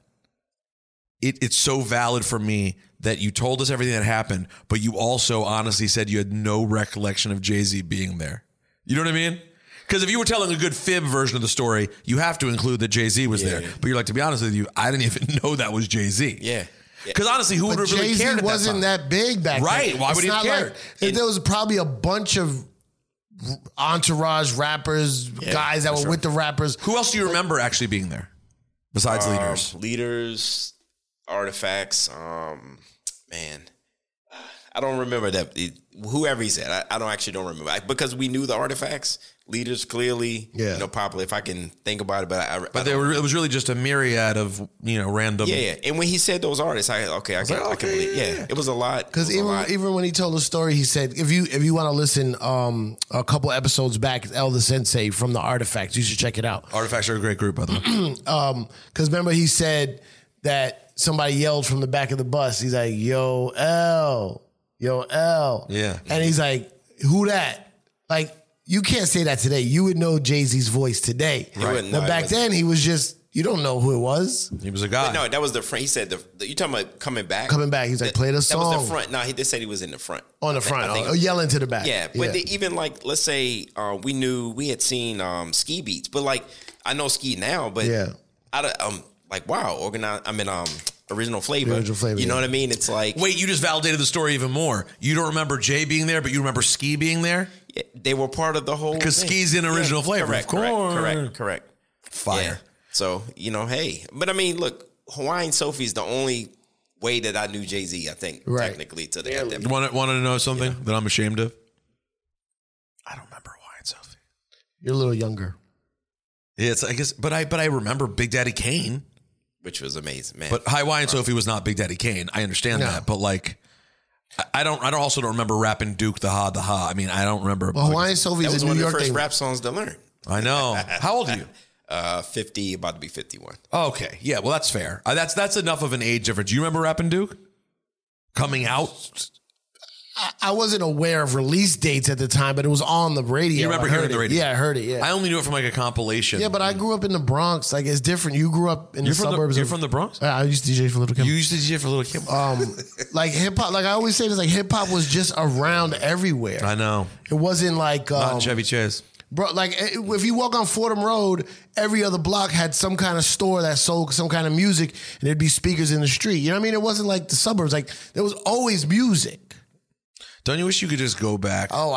it's so valid for me that you told us everything that happened, but you also honestly said you had no recollection of Jay-Z being there. You know what I mean? Because if you were telling a good fib version of the story, you have to include that Jay-Z was there. But you're like, to be honest with you, I didn't even know that was Jay-Z.
Yeah.
Because honestly, who would have really
Jay-Z
cared at
wasn't that big back then.
Right. Why would he have cared?
There was probably a bunch of entourage rappers, guys that were with the rappers.
Who else do you remember actually being there besides leaders?
Leaders, Artifacts. Man, I don't remember that. Whoever he said, I don't remember because we knew the Artifacts. Leaders clearly, popular. If I can think about it, but
it was really just a myriad of random.
Yeah. And when he said those artists, I can believe. Yeah, it was a lot.
Because even when he told the story, he said if you want to listen, a couple episodes back, it's Elder Sensei from the Artifacts. You should check it out.
Artifacts are a great group, by the way.
Because remember he said that somebody yelled from the back of the bus. He's like, "Yo, L."
Yeah.
And he's like, "Who that?" Like. You can't say that today. You would know Jay-Z's voice today.
Right.
But back then, he was just, you don't know who it was.
He was a guy.
But no, that was the front. He said, you talking about coming back?
Coming back. He's like, play the song.
That was the front. No, he just said he was in the front.
On the front. Yelling to the back.
Yeah. But even like, let's say we had seen Ski Beats. But like, I know Ski now, but like, wow, Original Flavor. You know what I mean? It's like...
Wait, you just validated the story even more. You don't remember Jay being there, but you remember Ski being there?
Yeah, they were part of the whole
Because Ski's in Original Flavor,
correct,
of course.
Correct.
Fire.
Yeah. So, hey. But I mean, look, Hawaiian Sophie's the only way that I knew Jay-Z, I think, technically. To the
You want to know something that I'm ashamed of? I don't remember Hawaiian Sophie.
You're a little younger.
Yeah, I guess, but I remember Big Daddy Kane.
Which was amazing, man.
But Hawaiian Sophie was not Big Daddy Kane. I understand that, but like, I also don't remember rapping Duke the Ha. I mean, I don't remember.
Well, Hawaiian Sophie is a New York thing.
That was one of the first rap songs to learn.
I know. How old are you?
50, about to be 51.
Oh, okay, yeah. Well, that's fair. That's enough of an age difference. Do you remember rapping Duke coming out?
I wasn't aware of release dates at the time, but it was on the radio.
You remember hearing the radio?
Yeah, I heard it. Yeah,
I only knew it from like a compilation.
Yeah, but I grew up in the Bronx. Like it's different. You grew up in the suburbs.
You're from the Bronx?
I used to DJ for Little Kim.
You used to DJ for Little Kim.
Like hip hop. Like I always say, this like hip hop was just around everywhere.
I know.
It wasn't like
not Chevy Chase.
Bro, like if you walk on Fordham Road, every other block had some kind of store that sold some kind of music, and there'd be speakers in the street. You know what I mean? It wasn't like the suburbs. Like there was always music.
Don't you wish you could just go back?
Oh,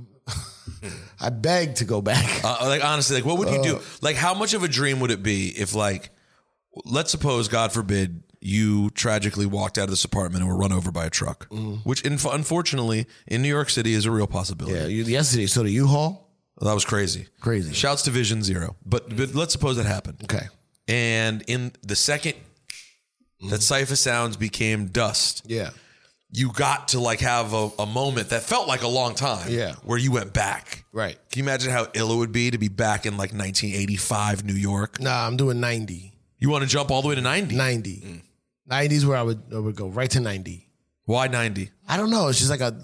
I beg to go back.
Like honestly, like what would you do? Like how much of a dream would it be if like, let's suppose, God forbid, you tragically walked out of this apartment and were run over by a truck, which unfortunately in New York City is a real possibility.
Yeah, yesterday. So the U-Haul?
Well, that was crazy.
Crazy.
Shouts to Vision Zero. But let's suppose that happened.
Okay.
And in the second that Cypher Sounds became dust.
Yeah.
You got to like have a moment that felt like a long time.
Yeah.
Where you went back.
Right.
Can you imagine how ill it would be to be back in like 1985 New York?
Nah, I'm doing 90.
You want to jump all the way to 90?
90. 90 is where I would go right to 90.
Why 90?
I don't know. It's just like a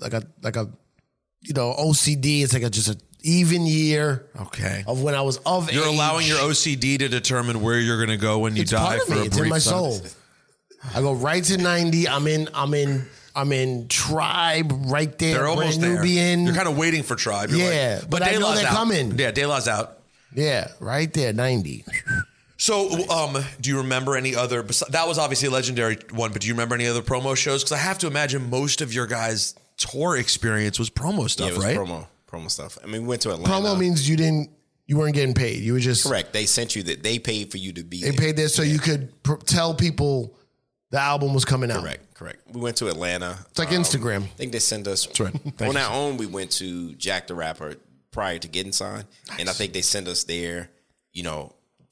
OCD. It's like just an even year.
Okay.
Of when I was of age.
You're allowing your OCD to determine where you're going to go when you die for a brief
It's in my soul. I go right to 90. I'm in Tribe right there.
They're almost there. You're kind of waiting for Tribe. You're like,
but I know they're coming.
Yeah, De La's out.
Yeah, right there, 90.
So, do you remember any other? That was obviously a legendary one, but do you remember any other promo shows? Because I have to imagine most of your guys' tour experience was promo stuff,
right?
Promo
stuff. I mean, we went to Atlanta.
Promo means you weren't getting paid. You were just
correct. They sent you that. They paid for you to be.
They paid there so you could tell people the album was coming out.
Correct. We went to Atlanta.
It's like Instagram.
I think they sent us.
That's right.
On our own, we went to Jack the Rapper prior to getting signed, and I think they sent us there.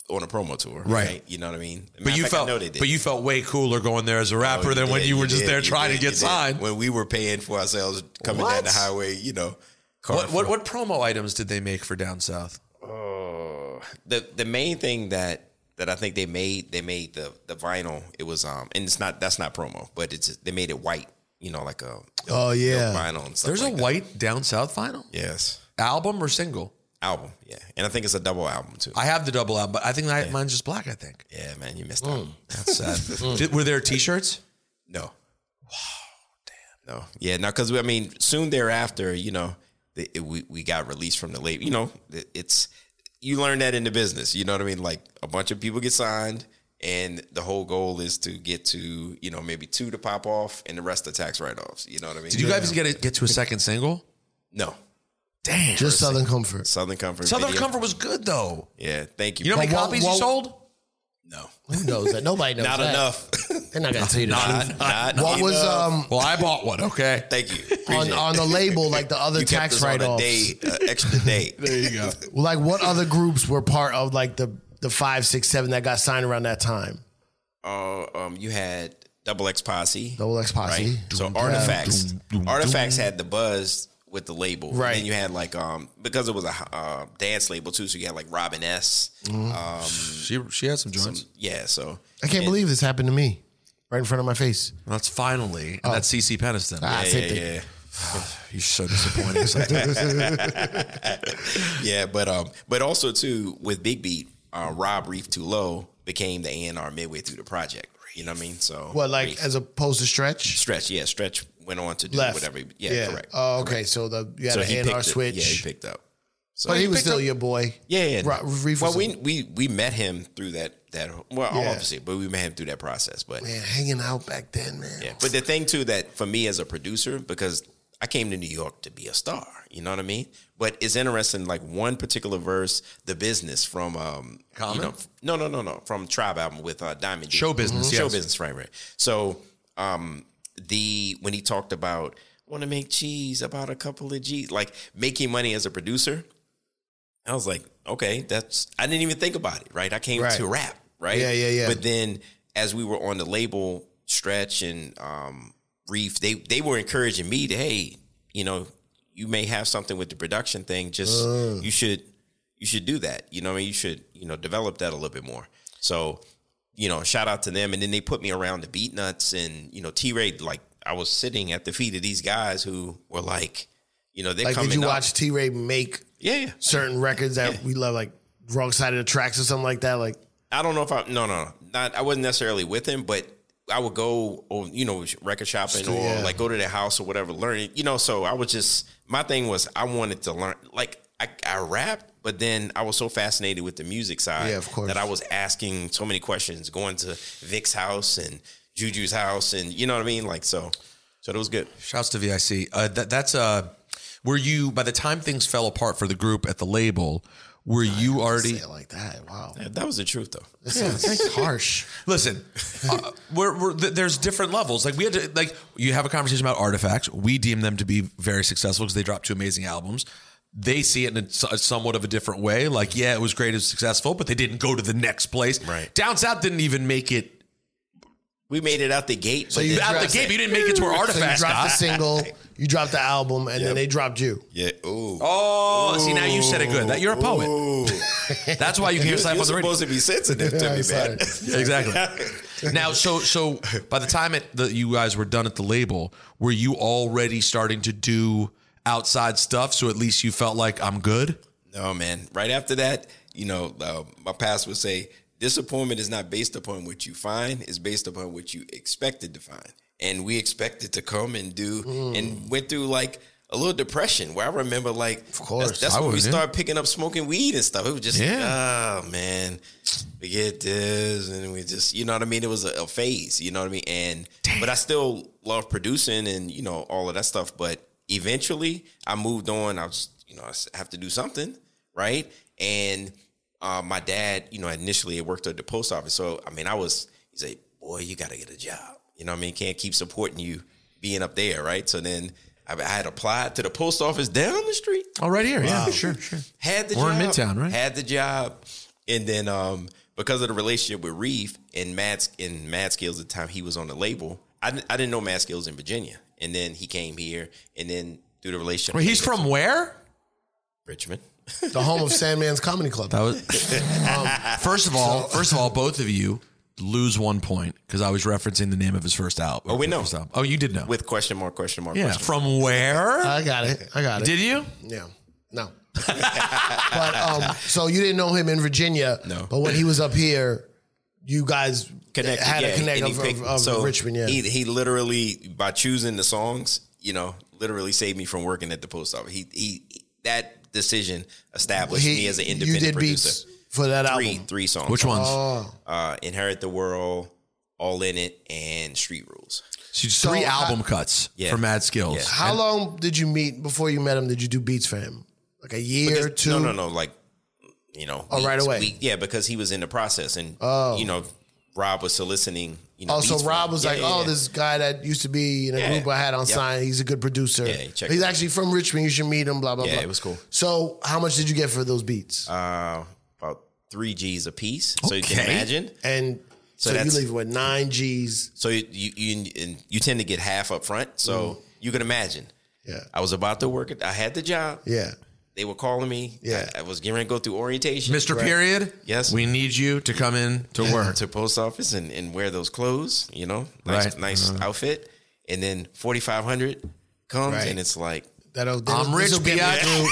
on a promo tour,
Right.
You know what I mean?
But you felt way cooler going there as a rapper than when you were just there trying to get signed.
When we were paying for ourselves coming down the highway, you know.
What promo items did they make for Down South?
The main thing that I think they made the vinyl. It was and that's not promo, but they made it white. You know, like a vinyl and stuff.
There's
like
a white Down South vinyl.
Yes.
Album or single?
Album, yeah, and I think it's a double album too.
I have the double album, but I think mine's just black. I think.
Yeah, man, you missed out.
That's sad. Were there T-shirts?
No. Wow, damn. No, yeah, no, because I mean, soon thereafter, you know, we got released from the label. You know, you learn that in the business. You know what I mean? Like a bunch of people get signed, and the whole goal is to get to, you know, maybe 2 to pop off, and the rest are tax write-offs. You know what I mean?
Did you guys get to a second single?
No.
Damn.
Just Southern Comfort.
Southern Comfort.
Southern Comfort was good though.
Yeah, thank you.
You know how many copies you sold?
No.
Who knows that? Nobody knows
Not
that.
enough.
They're not gonna tell you that.
Not
What was
Well, I bought one. Okay.
Thank you.
on the label, like the other
You kept
tax
us on a
write-offs?
day, extra day.
There you go.
Like what other groups were part of like the 5, 6, 7 that got signed around that time?
You had Double X Posse.
Double X Posse.
Right? So Artifacts. Artifacts had the buzz with the label.
Right.
And then you had like because it was a dance label too, so you had like Robin S.
She had some joints.
So
I can't believe this happened to me right in front of my face.
That's finally. And that's CeCe Peniston.
yeah.
He's so disappointing.
Yeah, but also too with Big Beat, Rob Reef Too Low became the A&R midway through the project. You know what I mean? So
What, like
Reef.
as opposed to Stretch?
Stretch went on to do
Left.
whatever. Yeah, correct.
Oh, okay. So you had
he
an A&R
picked it.
switch.
Yeah, he picked up. So
But he was
picked
still
up-
your boy.
Yeah.
Reef
Well,
was
we met him through that well,
Yeah.
obviously, but we met him through that process. But
man, hanging out back then, man.
yeah, but the thing too that for me as a producer, because I came to New York to be a star, you know what I mean? But it's interesting, like one particular verse, "The Business" from
Common?
no, from Tribe album with Diamond D.
Show Business, yes.
Show Business, right. So when he talked about want to make cheese about a couple of G's, like making money as a producer, I was like, okay, I didn't even think about it, right? I came to rap, right?
Yeah.
But then as we were on the label, Stretch and Reef, they were encouraging me to, hey, you know, you may have something with the production thing. Just you should do that. You know what I mean? You should, you know, develop that a little bit more. So, you know, shout out to them. And then they put me around the Beat Nuts and, you know, T-Ray, like I was sitting at the feet of these guys who were like, you know, they're
Like,
coming
did you
up.
watch T-Ray make certain records that we love, like Wrong Side of the Tracks or something like that? Like,
I don't know if I wasn't necessarily with him, but I would go, you know, record shopping or like go to their house or whatever, learning, you know. So I was just, my thing was I wanted to learn, like I rapped, but then I was so fascinated with the music side
of course.
that I was asking so many questions, going to Vic's house and Juju's house, and you know what I mean, like so it was good.
Shouts to VIC. That's were you, by the time things fell apart for the group at the label, were you already
say it like that? Wow,
that was the truth though.
That's harsh.
Listen, there's different levels. Like we had to, like you have a conversation about Artifacts. We deem them to be very successful because they dropped 2 amazing albums. They see it in a somewhat of a different way. Like, yeah, it was great, it was successful, but they didn't go to the next place.
Right.
Down South didn't even make it.
We made it out the gate.
So
but
you
then-
Out the gate, you didn't make it to where Artifacts
So you dropped
got.
the single, you dropped the album, and then they dropped you.
Yeah. Ooh.
Oh, see, now you said it good. That you're a poet.
Ooh.
That's why you can't
You're
slap on the radio.
supposed to be sensitive to me, man.
Yeah, exactly. Now, so by the time you guys were done at the label, were you already starting to do outside stuff? So at least you felt like I'm good?
No, man. Right after that, you know, my pastor would say, disappointment is not based upon what you find, it's based upon what you expected to find. And we expected to come and do, and went through like a little depression where I remember like, of
course,
that's
I
when we
would, yeah.
started picking up smoking weed and stuff. It was just, oh man, forget this. And we just, you know what I mean? It was a phase, you know what I mean? But I still love producing and, you know, all of that stuff. But eventually I moved on. I have to do something, right? And my dad, you know, initially had worked at the post office. So, I mean, he's like, boy, you got to get a job. You know what I mean? Can't keep supporting you being up there, right? So then I had applied to the post office down the street.
Oh, right here.
Wow.
Yeah, sure.
Had the
We're
job.
in Midtown, right?
Had the job. And then because of the relationship with Reef and Mad Skills at the time he was on the label, I didn't know Mad Skills in Virginia. And then he came here, and then through the relationship.
Wait, he's from where?
Richmond.
The home of Sandman's Comedy Club.
That was first of all, both of you lose 1 point because I was referencing the name of his first album.
Oh, we know.
Oh, you did know.
With question mark.
Yeah, from where?
I got it.
Did you?
Yeah. No. But so you didn't know him in Virginia.
No.
But when he was up here, you guys had a connect of Richmond. Yeah.
He literally, by choosing the songs, literally saved me from working at the post office. He that decision established me as an independent
you did
producer.
Beats for that album.
Three songs.
Which ones?
Inherit the World, All In It, and Street Rules.
So 3 album cuts for Mad Skills.
Yeah.
How long did you meet before you met him? Did you do beats for him? Like a year, 2?
No. Like,
right away.
Because he was in the process, and Rob was soliciting.
So Rob was this guy that used to be in a group I had on sign. He's a good producer.
Yeah,
he's actually from Richmond. You should meet him. Blah blah blah.
Yeah, it was cool.
So how much did you get for those beats?
About 3 G's a piece. So you can imagine.
And so you leave with 9 G's.
So you tend to get half up front. So you can imagine.
Yeah,
I was about to work it. I had the job.
Yeah.
They were calling me.
Yeah.
I was getting ready to go through orientation.
Mr. Period.
Yes.
We need you to come in to work.
To post office and wear those clothes, nice outfit. And then 4,500 comes and it's like,
I'm rich, bitch.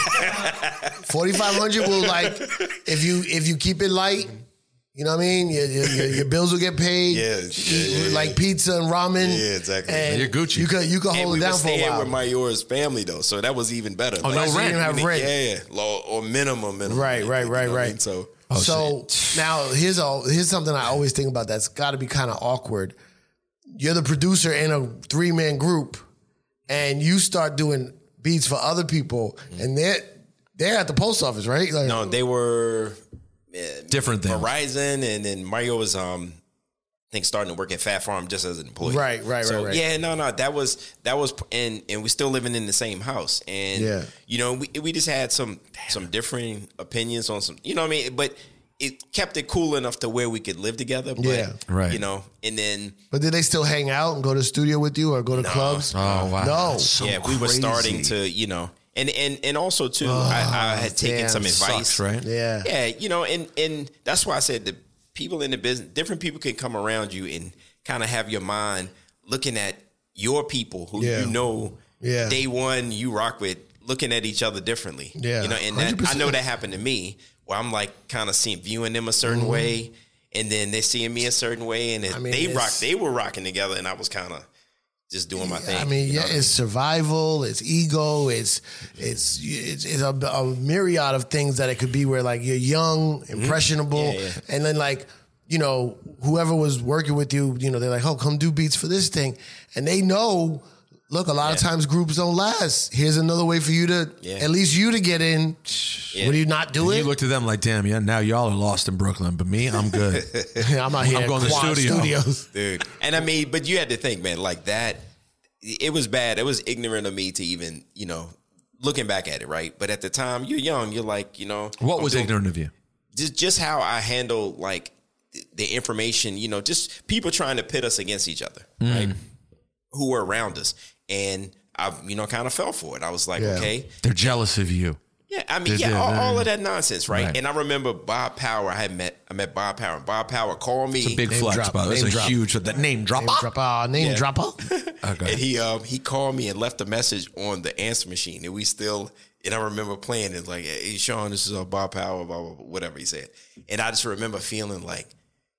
4,500 will if you keep it light, you know what I mean? Your bills will get paid. Like pizza and ramen.
Yeah, exactly.
And
you're Gucci.
You could hold it down for a while.
With Mayor's family though, so that was even better.
Oh, no rent.
You didn't have rent.
Yeah, or minimum.
Right.
So
now here's something I always think about that's got to be kind of awkward. You're the producer in a 3-man group, and you start doing beats for other people, and they're at the post office, right? Like,
no, they were
different things.
Verizon, and then Mario was I think starting to work at Fat Farm just as an employee.
Right.
Yeah, no, that was, and we're still living in the same house, and we just had some differing opinions on some, you know what I mean, but it kept it cool enough to where we could live together. But,
right.
And then.
But did they still hang out and go to the studio with you or go to clubs?
Oh wow.
No.
So
we were starting to, and also too, I had taken some advice.
Sucks, right?
Yeah.
Yeah, and that's why I said the people in the business, different people can come around you and kind of have your mind looking at your people who day one you rock with, looking at each other differently.
Yeah.
And that, I know that happened to me where I'm like kind of viewing them a certain way, and then they're seeing me a certain way, and they were rocking together, and I was kind of just doing my thing.
I mean, it's survival, it's ego, it's a myriad of things that it could be where like you're young, impressionable, and then like, whoever was working with you, they're like, oh, come do beats for this thing. And they know, look, a lot of times groups don't last. Here's another way for you to, at least you to get in. What do you not do it?
You looked at them like, damn, now y'all are lost in Brooklyn, but me, I'm good.
I'm out here
I'm going to
Quad Studios.
Dude. And I mean, but you had to think, man, like that, it was bad. It was ignorant of me to even, looking back at it, right? But at the time, you're young. You're like,
What was ignorant of you?
Just how I handle, like, the information, just people trying to pit us against each other, right? Who were around us. And I, kind of fell for it. I was like, okay.
They're jealous of you.
Yeah, I mean, all of that nonsense, right? And I remember Bob Power. I met Bob Power. Bob Power called me.
It's a big flex, by the way. It's a huge name dropper.
Name dropper.
Okay. And he called me and left a message on the answer machine. And I remember playing it like, hey, Sean, this is Bob Power, blah, blah, blah, whatever he said. And I just remember feeling like,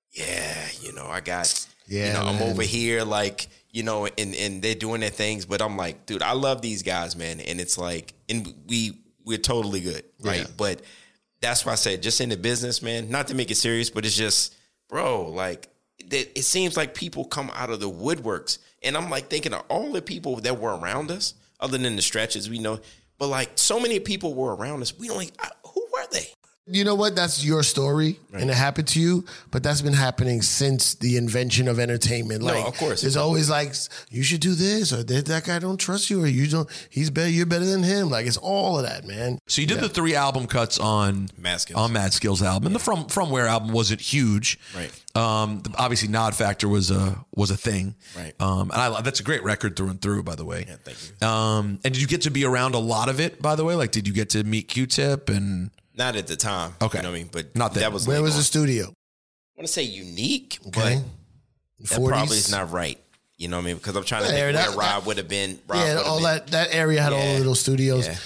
I got, I'm over here, like, and they're doing their things. But I'm like, dude, I love these guys, man. And it's like, and we're totally good, right? Yeah. But that's why I said, just in the business, man, not to make it serious, but it's just, bro, like, it seems like people come out of the woodworks. And I'm like thinking of all the people that were around us, other than the stretches we know. But like so many people were around us. We don't who were they?
You know what? That's your story, and it happened to you. But that's been happening since the invention of entertainment.
No,
Like,
of course.
there's always like, you should do this, or that guy don't trust you, or you don't. He's better. You're better than him. Like, it's all of that, man.
So you did the 3 album cuts on
Mad Skills.
on Mad Skills album, and the From Where album wasn't huge.
Right.
Obviously, Nod Factor was a thing.
Right.
And that's a great record through and through, by the way.
Yeah, thank you.
And did you get to be around a lot of it, by the way? Like, did you get to meet Q-Tip and?
Not at the time.
Okay.
You know what I mean? But
Not then.
that was
Where
later
was the
on.
studio?
I want to say unique,
Okay.
but that
40s?
probably is not right. You know what I mean? Because I'm trying to
Yeah,
think
that-
where Rob would have been. Rob
Yeah,
would have
all
been.
that area had all the little studios.
Yeah.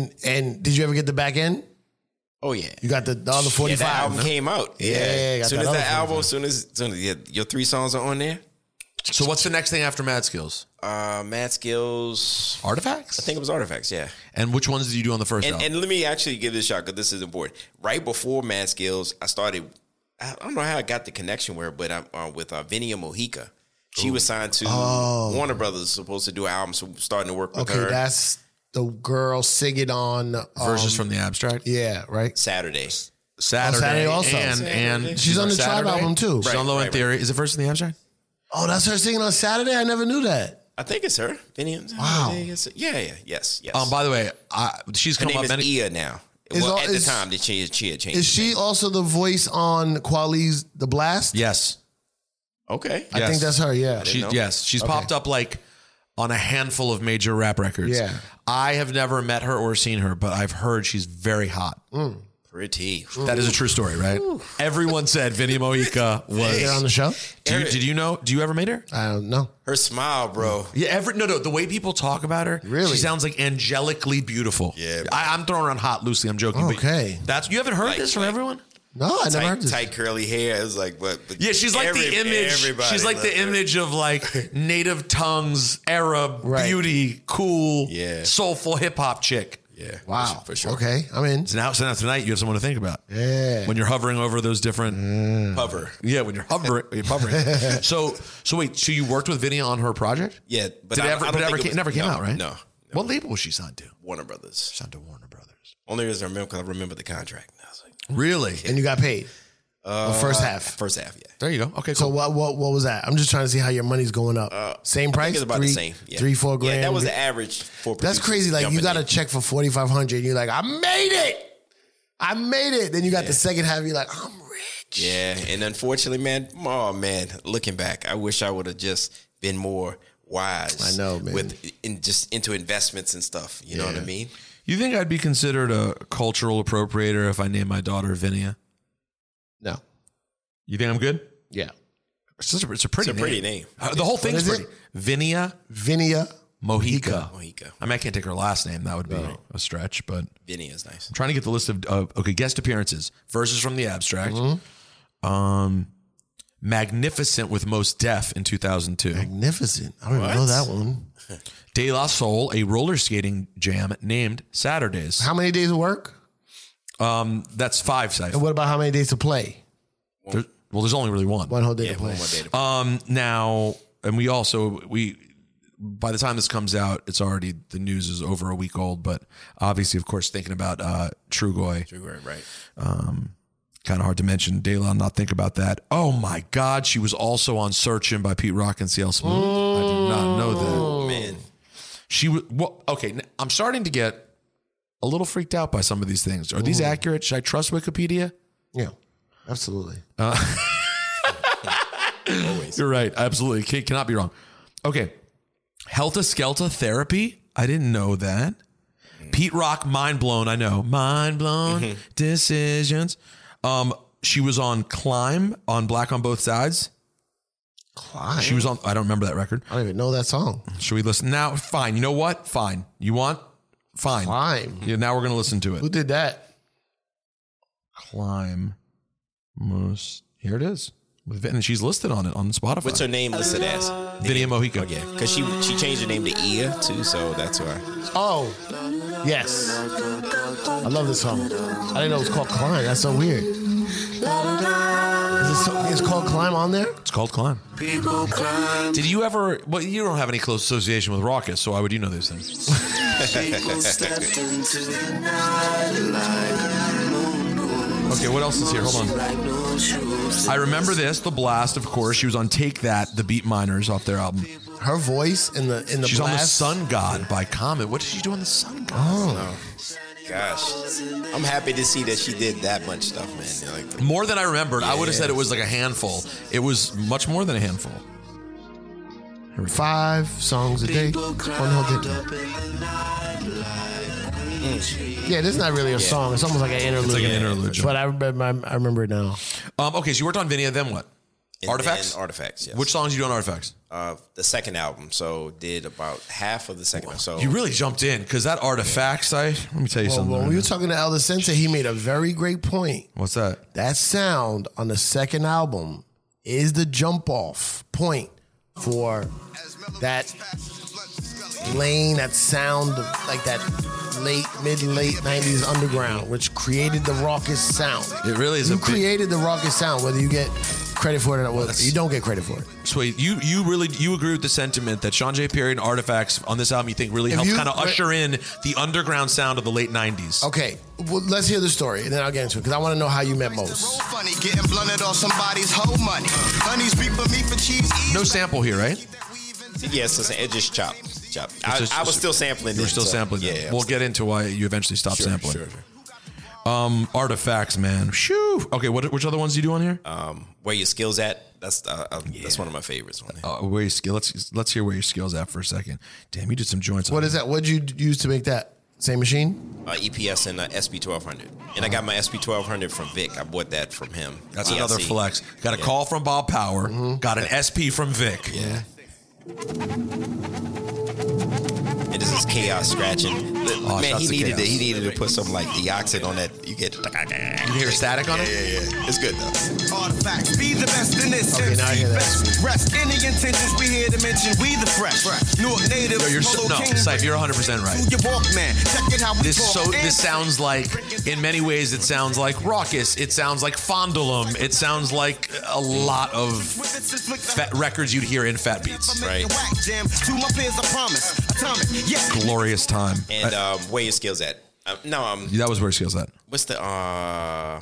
And did you ever get the back end?
Oh yeah.
You got the other 45.
Yeah, that album came out.
Yeah,
Yeah.
got
As soon
that
as
other
that album,
45.
soon as your 3 songs are on there.
So what's the next thing after Mad Skills?
Mad Skills.
Artifacts?
I think it was Artifacts, yeah.
And which ones did you do on the first album?
And let me actually give this a shot because this is important. Right before Mad Skills, I don't know how I got the connection but I'm with Vinia Mojica. She was signed to Warner Brothers, supposed to do an album, so we're starting to work with her.
Okay, that's the girl singing on
Verses from the Abstract?
Yeah, right.
Saturday.
Saturday also.
And
She's on the Tribe
Saturday?
album too.
She's on Low End Theory. Is it Verses from the Abstract?
Oh, that's her singing on Saturday? I never knew that.
I think it's her. Vinia.
Wow.
Yes.
By the way, she's
Her
come
name
up
is
many.
Ia now.
Is
Well,
all-
at the
is-
time, she had changed.
Is she also the voice on Kweli's The Blast?
Yes.
Okay.
I think that's her, yeah.
She's
Okay.
popped up like on a handful of major rap records.
Yeah.
I have never met her or seen her, but I've heard she's very hot.
Pretty.
That is a true story, right? Everyone said Vinia Mojica was
Get on the show?
Did you know? Do you ever meet her?
I don't know.
Her smile, bro.
Yeah, no. The way people talk about her,
Really?
she sounds like angelically beautiful.
Yeah, bro.
I'm throwing around hot loosely. I'm joking.
Okay.
But you haven't heard this from everyone?
No, I never heard this.
Tight curly hair. It was like, but
Yeah, she's like the image.
everybody
She's like
loved
the
her.
image of like native tongues, Arab,
Right.
beauty, cool,
Yeah.
soulful hip hop chick.
Yeah.
Wow.
For sure.
Okay, I'm in.
So now tonight you have someone to think about.
Yeah.
When you're hovering over those different
Hover.
Yeah, when you're hovering. So wait, so you worked with Vinia on her project?
Yeah, but
Did
I
it ever,
don't
but
think
ever
it
came,
was-
never came
no,
out, right?
No.
What label was she signed to?
Warner Brothers.
Signed to Warner Brothers.
Only reason I remember because I remember the contract. I was like,
Really?
And you got paid? The first half?
First half, yeah.
There you go. Okay,
So
cool.
what was that? I'm just trying to see how your money's going up. Same
I
price?
think it's about the same. Yeah.
3-4 grand?
Yeah, that was the average for
That's
producers
crazy. Like, you
jumping
got a
in.
check for $4,500 and you're like, I made it. Then you got the second half, you're like, I'm rich.
Yeah, and unfortunately, man, looking back, I wish I would have just been more wise.
I know, man.
Just into investments and stuff. You know what I mean?
You think I'd be considered a cultural appropriator if I named my daughter Vinia?
No.
You think I'm good?
Yeah.
It's a pretty
name.
The whole thing's
is
pretty. Vinia
Vinia
Mojica.
Mojica.
I mean, I can't take her last name. That would be a stretch, but
Vinny is nice.
I'm trying to get the list of guest appearances. Verses from the Abstract. Magnificent with Most Def in 2002.
Magnificent. I don't even know that one.
De La Soul, a roller skating jam named Saturdays.
How many days of work?
That's 5 sites.
And what about how many days to play?
There's only really one.
One whole day to play.
One more day to play.
Now, and we by the time this comes out, it's already, the news is over a week old, but obviously, of course, thinking about Trugoy.
Trugoy, right.
Kind of hard to mention. De La, not think about that. Oh my God, she was also on Searchin' by Pete Rock and CL Smooth. I did not know that.
Oh, man.
She was, okay, I'm starting to get a little freaked out by some of these things. Are these accurate? Should I trust Wikipedia?
Yeah, absolutely.
You're right. Absolutely. Cannot be wrong. Okay. Helta Skelta Therapy. I didn't know that. Pete Rock, Mind Blown. I know. Mind Blown Decisions. She was on Climb on Black on Both Sides.
Climb?
She was on, I don't remember that record.
I don't even know that song.
Should we listen? Now, fine. You know what? Fine. You want? Fine.
Climb.
Yeah, now we're going to listen to it.
Who did that?
Climb. Moose. Here it is. And she's listed on it on Spotify.
What's her name listed as?
Vinia Mojica.
Yeah, because she changed her name to Ia too, so that's why.
Oh, yes. I love this song. I didn't know it was called Climb. That's so weird. It's called Climb on there?
It's called Climb. Did you ever, well, you don't have any close association with Raucous, so why would you know these things? Okay, what else is here? Hold on. I remember this, The Blast, of course. She was on Take That, the Beat Miners off their album.
Her voice in the
She's
Blast.
on The Sun God by Common. What did she do on The Sun God?
Oh.
Gosh, I'm happy to see that she did that much stuff, man. Like,
more than I remembered. I would have said it was like a handful. It was much more than a handful.
5 songs a day. One whole day. Yeah, this is not really a song. It's almost like an interlude.
It's like an interlude.
But I remember it now.
Okay, so you worked on Vinia, then what? Artifacts?
Artifacts, yes.
Which songs you do on Artifacts?
The second album, so did about half of the second one. So
You really jumped in, because that Artifacts, let me tell you something.
When we were talking to Elder Sensei, he made a very great point.
What's that?
That sound on the second album is the jump off point for that lane, that sound, like that mid-late 90s underground, which created the raucous sound.
It really is.
You created the raucous sound, whether you get credit for it or not. You don't get credit for it.
Sweet. You agree with the sentiment that Sean J. Perry and Artifacts on this album you think really helped kind of usher in the underground sound of the late 90s?
Okay, well, let's hear the story, and then I'll get into it, because I want to know how you met Mos.
Funny, getting blunted off somebody's whole money. Honeys beat for me for cheese.
No sample here, right?
Yes, it just chopped. I was still sampling.
You were still sampling.
Yeah,
we'll get into why you eventually stopped sampling.
Sure.
Artifacts, man. Shoo. Okay, which other ones do you do on here?
Where Your Skills At. That's one of my favorites.
Where Your Skill? Let's hear Where Your Skills At for a second. Damn, you did some joints.
What is that? What did you use to make that? Same machine?
EPS and SP1200. And I got my SP1200 from Vic. I bought that from him.
That's another flex. Got a call from Bob Power. Got an SP from Vic.
Yeah. And this is chaos scratching. Man, he needed to put some like deoxin on that. You
hear static on it?
Yeah. It's good though.
Artifacts, be the best in this.
Okay, now I hear that.
Rest any intentions we here to mention. We the fresh. Newark native.
Syfe, you're 100% right.
Your Walkman. Check it how we talk.
This sounds like, in many ways, it sounds like Raucous. It sounds like Fondulum. It sounds like a lot of records you'd hear in Fat Beats.
Right.
To my peers, I promise. Atomic. Yeah.
Glorious time.
And Where Your Skills At.
That was Where Your Skills At.
What's the I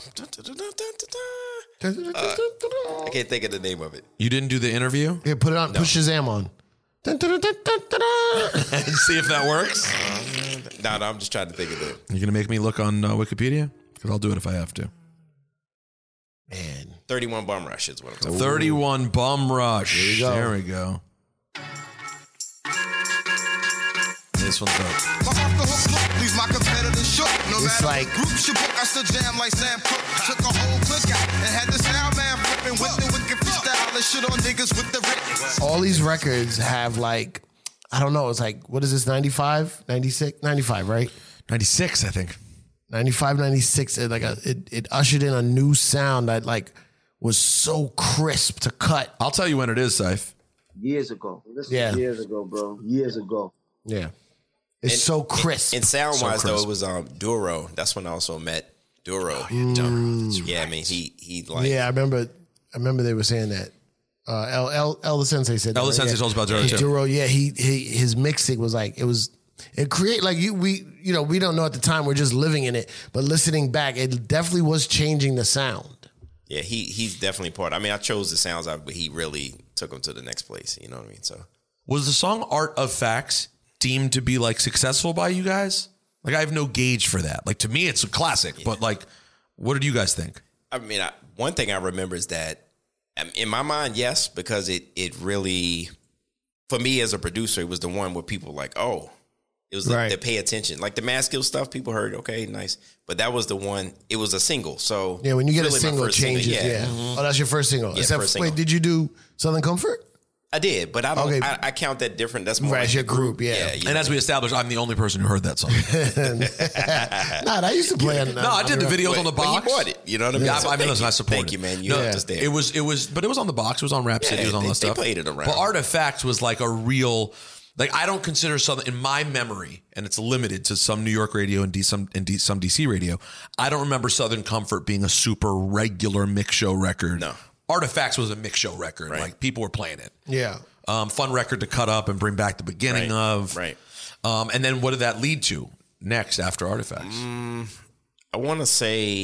can't think of the name of it.
You didn't do the interview?
Yeah, put it on. No. Put Shazam on.
And see if that works.
No, I'm just trying to think of it.
You're gonna make me look on Wikipedia? Because I'll do it if I have to.
Man,
31 Bum Rush is what I'm talking
31 Bum Rush. There we go. This one's dope.
It's like all these records have like, I don't know, it's like, what is this, 95, 96, 95, right?
96, I think.
95, 96. It ushered in a new sound that like was so crisp to cut.
I'll tell you when it is, Syfe.
Years ago. Years ago, bro. Years ago.
Yeah. It's so crisp.
And sound-wise, though, it was Duro. That's when I also met Duro. Yeah, I mean, he like...
Yeah, I remember they were saying that. Elder Sensei said that.
Elder Sensei told us about Duro, too.
Duro, yeah, his mixing was like, it create like we don't know at the time, we're just living in it, but listening back, it definitely was changing the sound.
Yeah, he's definitely part. I mean, I chose the sounds out, but he really took them to the next place, you know what I mean? So
was the song Art of Facts deemed to be like successful by you guys? Like, I have no gauge for that. Like, to me, it's a classic, but like, what did you guys think?
I mean, one thing I remember is that in my mind, yes, because it really, for me as a producer, it was the one where people were like, oh, it was they pay attention. Like the Maskill stuff, people heard, okay, nice. But that was the one, it was a single. So
yeah, when you get really a single, it changes. Yeah. Oh, that's your first single.
Yeah, first single.
Wait, did you do Southern Comfort?
I did, but I don't. Okay. I count that different. That's more
like your group, yeah.
And as we established, I'm the only person who heard that song.
I used to play.
No, I did the videos on the box.
You bought it. You know what I mean?
Yeah, I mean, listen, I support it.
Thank you, man. You're just there.
It was, but it was on the box. It was on Rap City. It was on all that stuff.
They played it around.
But Artifacts was like a real. Like, I don't consider Southern, in my memory, and it's limited to some New York radio and some DC radio, I don't remember Southern Comfort being a super regular mix show record.
No.
Artifacts was a mix show record. Right. Like, people were playing it.
Yeah.
Fun record to cut up and bring back the beginning of.
Right.
And then what did that lead to next after Artifacts?
I want to say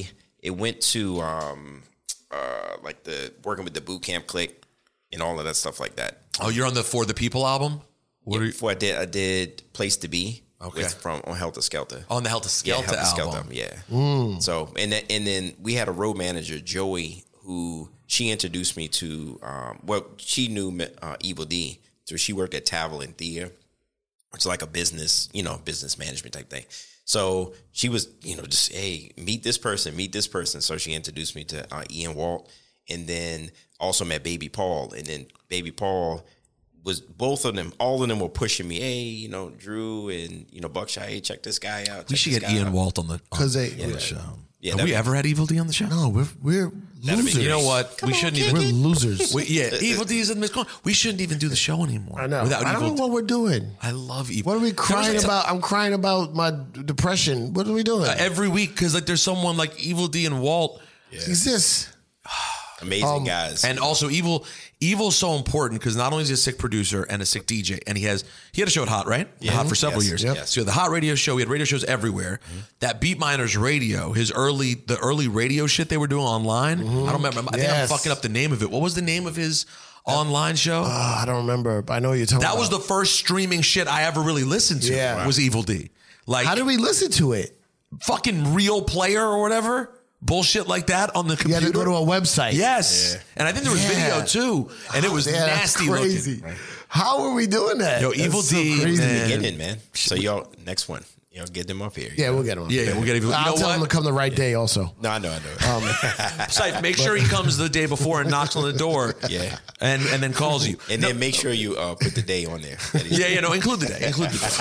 it went to like the working with the boot camp clique and all of that stuff like that.
Oh, you're on the For the People album?
Before I did Place to Be.
Okay.
On Helter Skelter.
On the Helter Skelter album.
Yeah. So and then we had a road manager, Joey, who she introduced me to. She knew Evil D, so she worked at Tavel and Thea, which is like a business management type thing. So she was, just meet this person. So she introduced me to Ian Walt, and then also met Baby Paul, and then Baby Paul. Was all of them were pushing me. Hey, Drew and Buckshot. Hey, check this guy out.
We should get Ian Walt on the show. Yeah, have we ever had Evil D on the show?
No, we're losers.
You know what? We shouldn't even.
We're losers.
Evil D is in the. We shouldn't even do the show anymore.
I know.
Without
I don't know what we're doing.
I love Evil.
What are we crying about? I'm crying about my depression. What are we doing?
Every week, because there's someone like Evil D and Walt.
Exists.
Amazing guys.
And also Evil's so important because not only is he a sick producer and a sick DJ, and he had a show at Hot, right?
Yeah.
Hot for several years.
Yep.
So the Hot radio show, he had radio shows everywhere. That Beat Miners Radio, the early radio shit they were doing online. I don't remember. I think I'm fucking up the name of it. What was the name of his online show?
I don't remember, but I know what you're talking about.
That was the first streaming shit I ever really listened to.
Yeah.
Was Evil D. Like,
how did we listen to it?
Fucking Real Player or whatever. Bullshit like that on the computer.
You had to go to a website.
Yes. Yeah. And I think there was video too. And it was nasty
crazy.
looking.
How are we doing that?
Yo, Evil D.
So crazy.
Man.
Get in, man. So y'all, next one. Get them up here.
Yeah, we'll get them up.
Yeah, we'll get Evil D.
I'll tell him to come the right day also.
No, I know.
Syph, make sure he comes the day before and knocks on the door.
Yeah.
And then calls you.
And then make sure you put the day on there.
Include the day.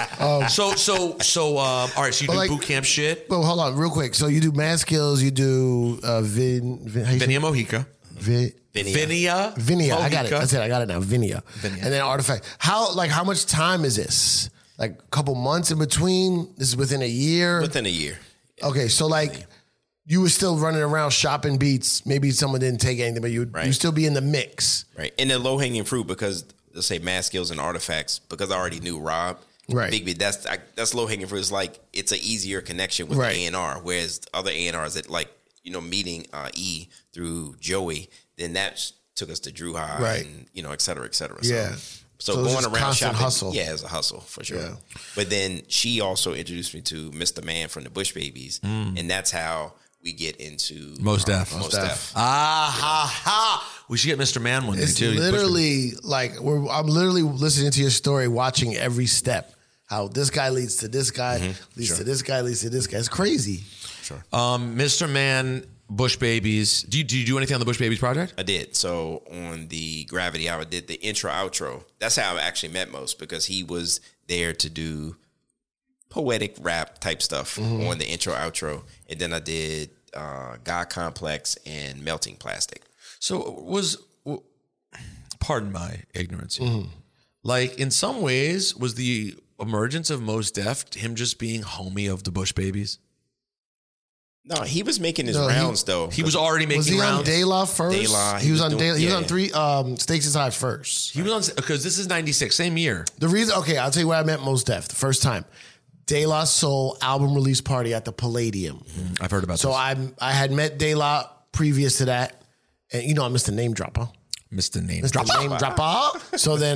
All right, so you do boot camp shit.
Well, hold on, real quick. So you do Mad Skills, you do
Vinia Mojica.
Vinia. I got it. That's it. I got it now. Vinia. And then Artifact. How much time is this? Like a couple months in between? This is within a year?
Within a year.
Okay, so you were still running around shopping beats. Maybe someone didn't take anything, but you still be in the mix.
Right. And the low-hanging fruit, because let's say Mad Skills and Artifacts, because I already knew Rob.
Right.
Big, that's low-hanging fruit. It's like, it's an easier connection with the A&R, whereas other A&Rs that meeting E through Joey, then that took us to Drew High and, et cetera, et cetera.
Yeah.
So going around shopping,
hustle.
Yeah, it's a hustle for sure. Yeah. But then she also introduced me to Mr. Man from the Bush Babies, and that's how we get into
Mos Def. We should get Mr. Man one day too.
It's literally I'm literally listening to your story, watching every step. How this guy leads to this guy, leads to this guy, leads to this guy. It's crazy.
Sure.
Mr. Man. Bush Babies. Do you do anything on the Bush Babies project?
I did. So on the Gravity Hour, I did the intro, outro. That's how I actually met Mos, because he was there to do poetic rap type stuff on the intro, outro. And then I did God Complex and Melting Plastic.
So pardon my ignorance, like in some ways, was the emergence of Mos Def him just being homie of the Bush Babies?
No, he was making his rounds though.
He was already making rounds. Was he
rounds. On De La first?
De La.
He was on three Stakes Is High first.
He was on, because this is 96, same year.
The reason, I'll tell you where I met Mos Def the first time. De La Soul album release party at the Palladium.
I've heard about this.
So I had met De La previous to that. And I'm Mr. Name Dropper.
Mr. Name
Dropper. So then,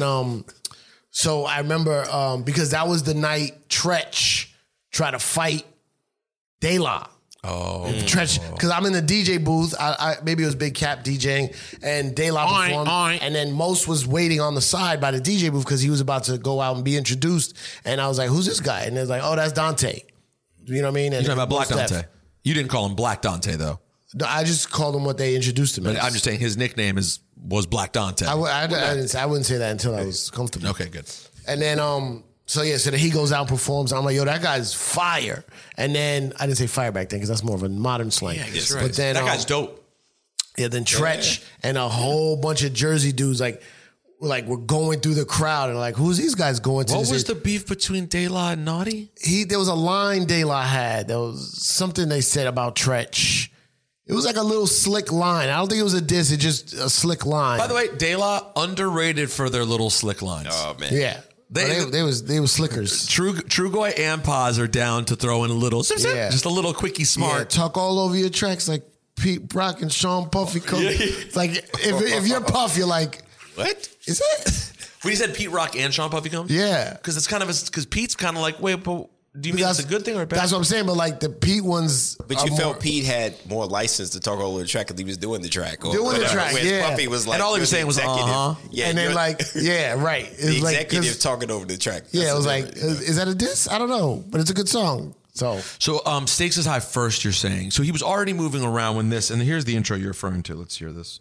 so I remember, because that was the night Tretch tried to fight De La. Tretch, because I'm in the DJ booth. I maybe it was Big Cap DJing, and De La performed, and then Mos was waiting on the side by the DJ booth because he was about to go out and be introduced. And I was like, "Who's this guy?" And they're like, "Oh, that's Dante." You know what I mean? And
you're talking about Black Dante. You didn't call him Black Dante though.
No, I just called him what they introduced him as.
I'm just saying his nickname was Black Dante.
I wouldn't say that until I was comfortable.
Okay, good.
And then so then he goes out and performs. I'm like, yo, that guy's fire. And then I didn't say fire back then because that's more of a modern slang.
Yeah, I guess
but then
that guy's dope.
Yeah, then Tretch and a whole bunch of Jersey dudes we're going through the crowd and like, who's these guys going to?
What was the beef between De La and Naughty?
There was a line De La had. There was something they said about Tretch. It was like a little slick line. I don't think it was a diss. It's just a slick line.
By the way, De La underrated for their little slick lines.
Oh man,
yeah. They were slickers.
Trugoy and Paz are down to throw in a little, just a little quickie smart.
Yeah, talk all over your tracks like Pete Rock and Sean Puffy Combs. It's like if you're Puff, you're like,
what
is it?
When you said Pete Rock and Sean Puffy Combs?
Yeah.
Because it's kind of because Pete's kind of like, wait, but do you mean that's a good thing or a bad?
That's what I'm saying. But like the Pete ones,
but you felt Pete had more license to talk over the track because he was doing the track.
Doing the track, yeah.
Puffy was like,
and all he was saying was,
Yeah,
and then like, yeah, right.
The executive talking over the track.
Yeah, it was like, is that a diss? I don't know, but it's a good song. So
Stakes is High first, you're saying. So he was already moving around when this, and here's the intro you're referring to. Let's hear this.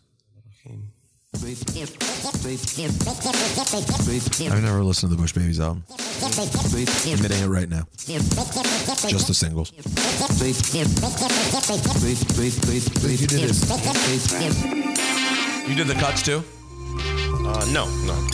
I've never listened to the Bush Babies album. Admitting it right now. Just the singles.
You did this.
You did the cuts too?
No.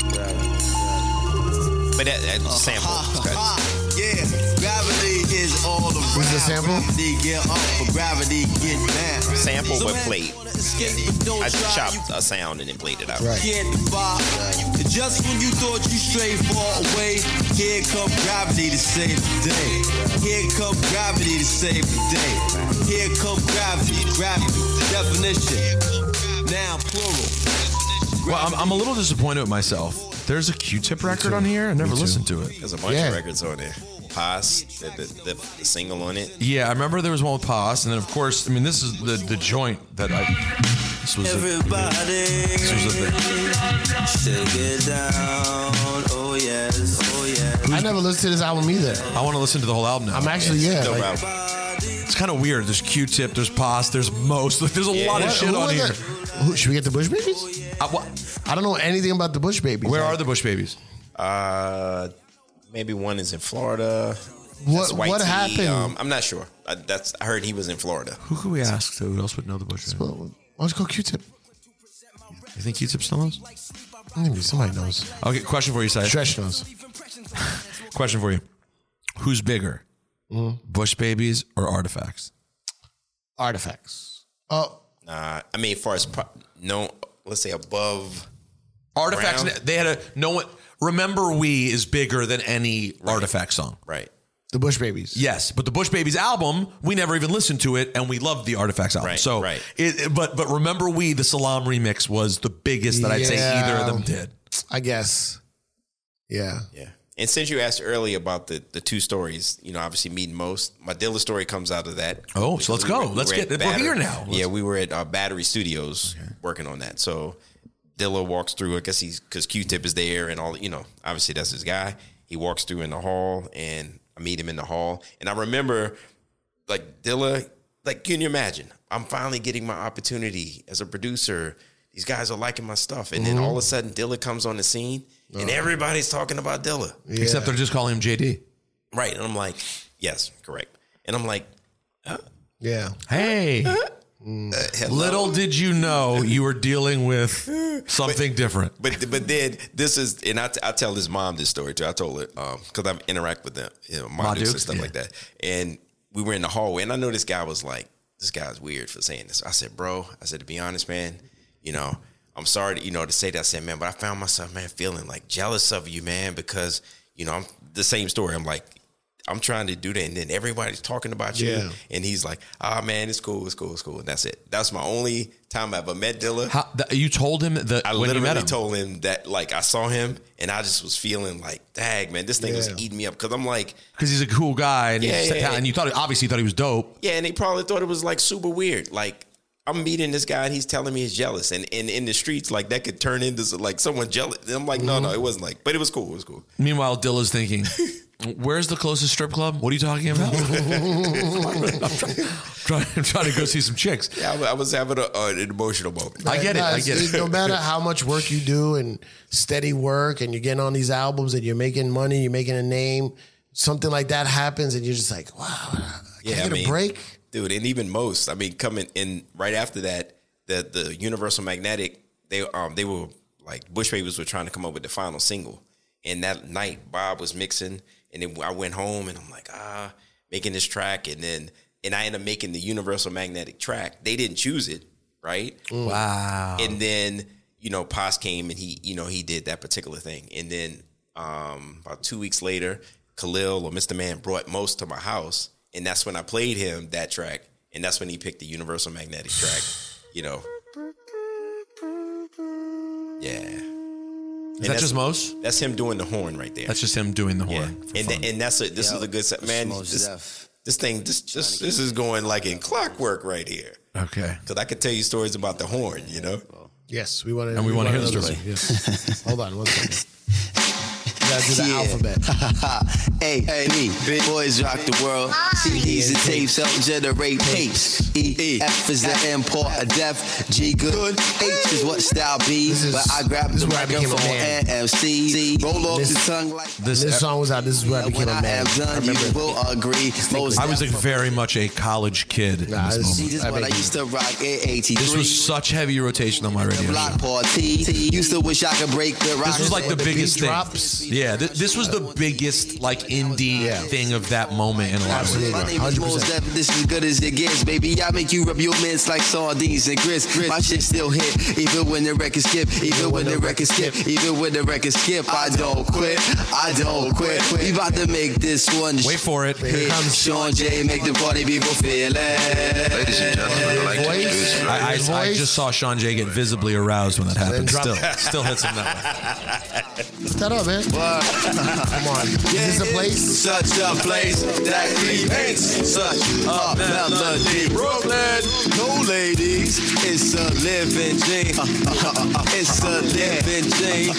But that sample.
Yeah, gravity is all the
This is a sample?
Get up for gravity, get down.
Sample but played. I chopped a sound and then played it out.
Right.
Just when you thought you strayed far away, here come gravity to save the day. Here come gravity to save the day. Here come gravity, definition. Now plural.
Well, I'm a little disappointed with myself. There's a Q-Tip record on here. I never listened to it.
There's a bunch of records on there. Paz, the single on it.
Yeah, I remember there was one with Paz, and then of course, I mean, this is the joint that this was
everybody shake it down. Oh yes.
I never listened to this album either.
I want to listen to the whole album now.
I'm actually
it's kind of weird. There's Q-Tip, there's Paz, there's Most. There's a lot of shit on here.
Should we get the Bush Babies? I don't know anything about the Bush Babies.
Where are the Bush Babies?
Maybe one is in Florida.
What happened?
I'm not sure. I heard he was in Florida.
Who could we ask? Who else would know the Bush Babies?
Why don't you go Q-Tip?
You think Q-Tip still knows?
Maybe somebody knows.
Okay, question for you, Sai.
Stretch knows.
Question for you. Who's bigger? Bush Babies or Artifacts?
Artifacts. Oh.
I mean, as far as let's say above
Artifacts,
ground.
they had no one. Remember We is bigger than any Artifact song.
Right.
The Bush Babies.
Yes, but the Bush Babies album, we never even listened to it, and we loved the Artifacts album.
Right,
so,
right.
But Remember We, the Salam remix, was the biggest that I'd say either of them did.
I guess. Yeah.
Yeah. And since you asked earlier about the two stories, obviously meeting Most, my Dilla story comes out of that.
Oh, so let's go. We're here now.
Yeah, we were at Battery Studios working on that. So Dilla walks through, I guess because Q-Tip is there and all, obviously that's his guy. He walks through in the hall and I meet him in the hall. And I remember like Dilla, like, can you imagine? I'm finally getting my opportunity as a producer. These guys are liking my stuff. And then all of a sudden Dilla comes on the scene and everybody's talking about Dilla.
Yeah.
Except they're just calling him JD.
Right. And I'm like, yes, correct. And I'm like,
yeah.
Hey. Little did you know you were dealing with something different.
But then this is, and I tell his mom this story too. I told her because I interact with them, Ma Dukes and stuff like that. And we were in the hallway, and I know this guy was like, "This guy's weird for saying this." I said, "Bro," I said, "to be honest, man, I'm sorry to say that." I said, "Man, but I found myself, man, feeling like jealous of you, man, because I'm the same story. I'm like." I'm trying to do that, and then everybody's talking about you.
Yeah.
And he's like, man, it's cool. And that's it. That's my only time I ever met Dilla.
You told him that
I
when you met
literally
him?
told him that, like, I saw him, and I just was feeling like, dang, man, this thing was eating me up. Because I'm like...
Because he's a cool guy, and, and you obviously thought he was dope.
Yeah, and he probably thought it was, like, super weird. Like, I'm meeting this guy, and he's telling me he's jealous. And in the streets, like, that could turn into, like, someone jealous. And I'm like, no, it wasn't like... But it was cool.
Meanwhile, Dilla's thinking... Where's the closest strip club? What are you talking about? I'm trying to go see some chicks.
Yeah, I was having an emotional moment.
I get it.
No matter how much work you do and steady work and you're getting on these albums and you're making money, you're making a name, something like that happens and you're just like, wow, can I get a break?
Dude, and even Most, coming in right after that, the Universal Magnetic, they were like, Bush Babies were trying to come up with the final single. And that night, Bob was mixing. And then I went home and I'm like, making this track. And I ended up making the Universal Magnetic track. They didn't choose it, right?
Wow.
And then, Paz came and he did that particular thing. And then about 2 weeks later, Khalil or Mr. Man brought Most to my house. And that's when I played him that track. And that's when he picked the Universal Magnetic track, you know. Yeah.
Is that just Mos?
That's him doing the horn right there.
That's just him doing the horn.
And this is a good set. Man, this thing, this is going like in clockwork right here.
Okay.
Because I could tell you stories about the horn, you know?
Yes, we want to.
And we want to hear the story.
Yes. Hold on one second. Gotta do the alphabet.
A, B, boys rock the world. CDs and tapes help generate tapes. E, F is the import of death. G, good. H is what style B. But I grab the microphone and MC. Roll off the tongue like
this song was out. This is where I became a man.
I remember. You will agree.
I was very much a college kid in this moment.
This is what I used to rock at 83.
This was such heavy rotation on my radio.
Block party. Used to wish I could break the rock.
This was like the biggest thing. Yeah, this was the biggest like indie thing of that moment in a lot of ways.
My name is Mos Def, this is good as it gets, baby. I make you rub your mints like sardines and grits. My shit still hit, even when the record skip, even when the record skip, even when the record skip. I don't quit, I don't quit. We about to make this one.
Wait for it.
Here comes Sean J, make the party people feel it.
Ladies and gentlemen, I'd like to introduce you.
I just saw Sean J get visibly aroused when that happened. Still hits him that way.
Lift that up, man. Come on. Is this a place?
Such a place that creates such a melody. Brooklyn, no ladies, it's a living dream. It's a living dream.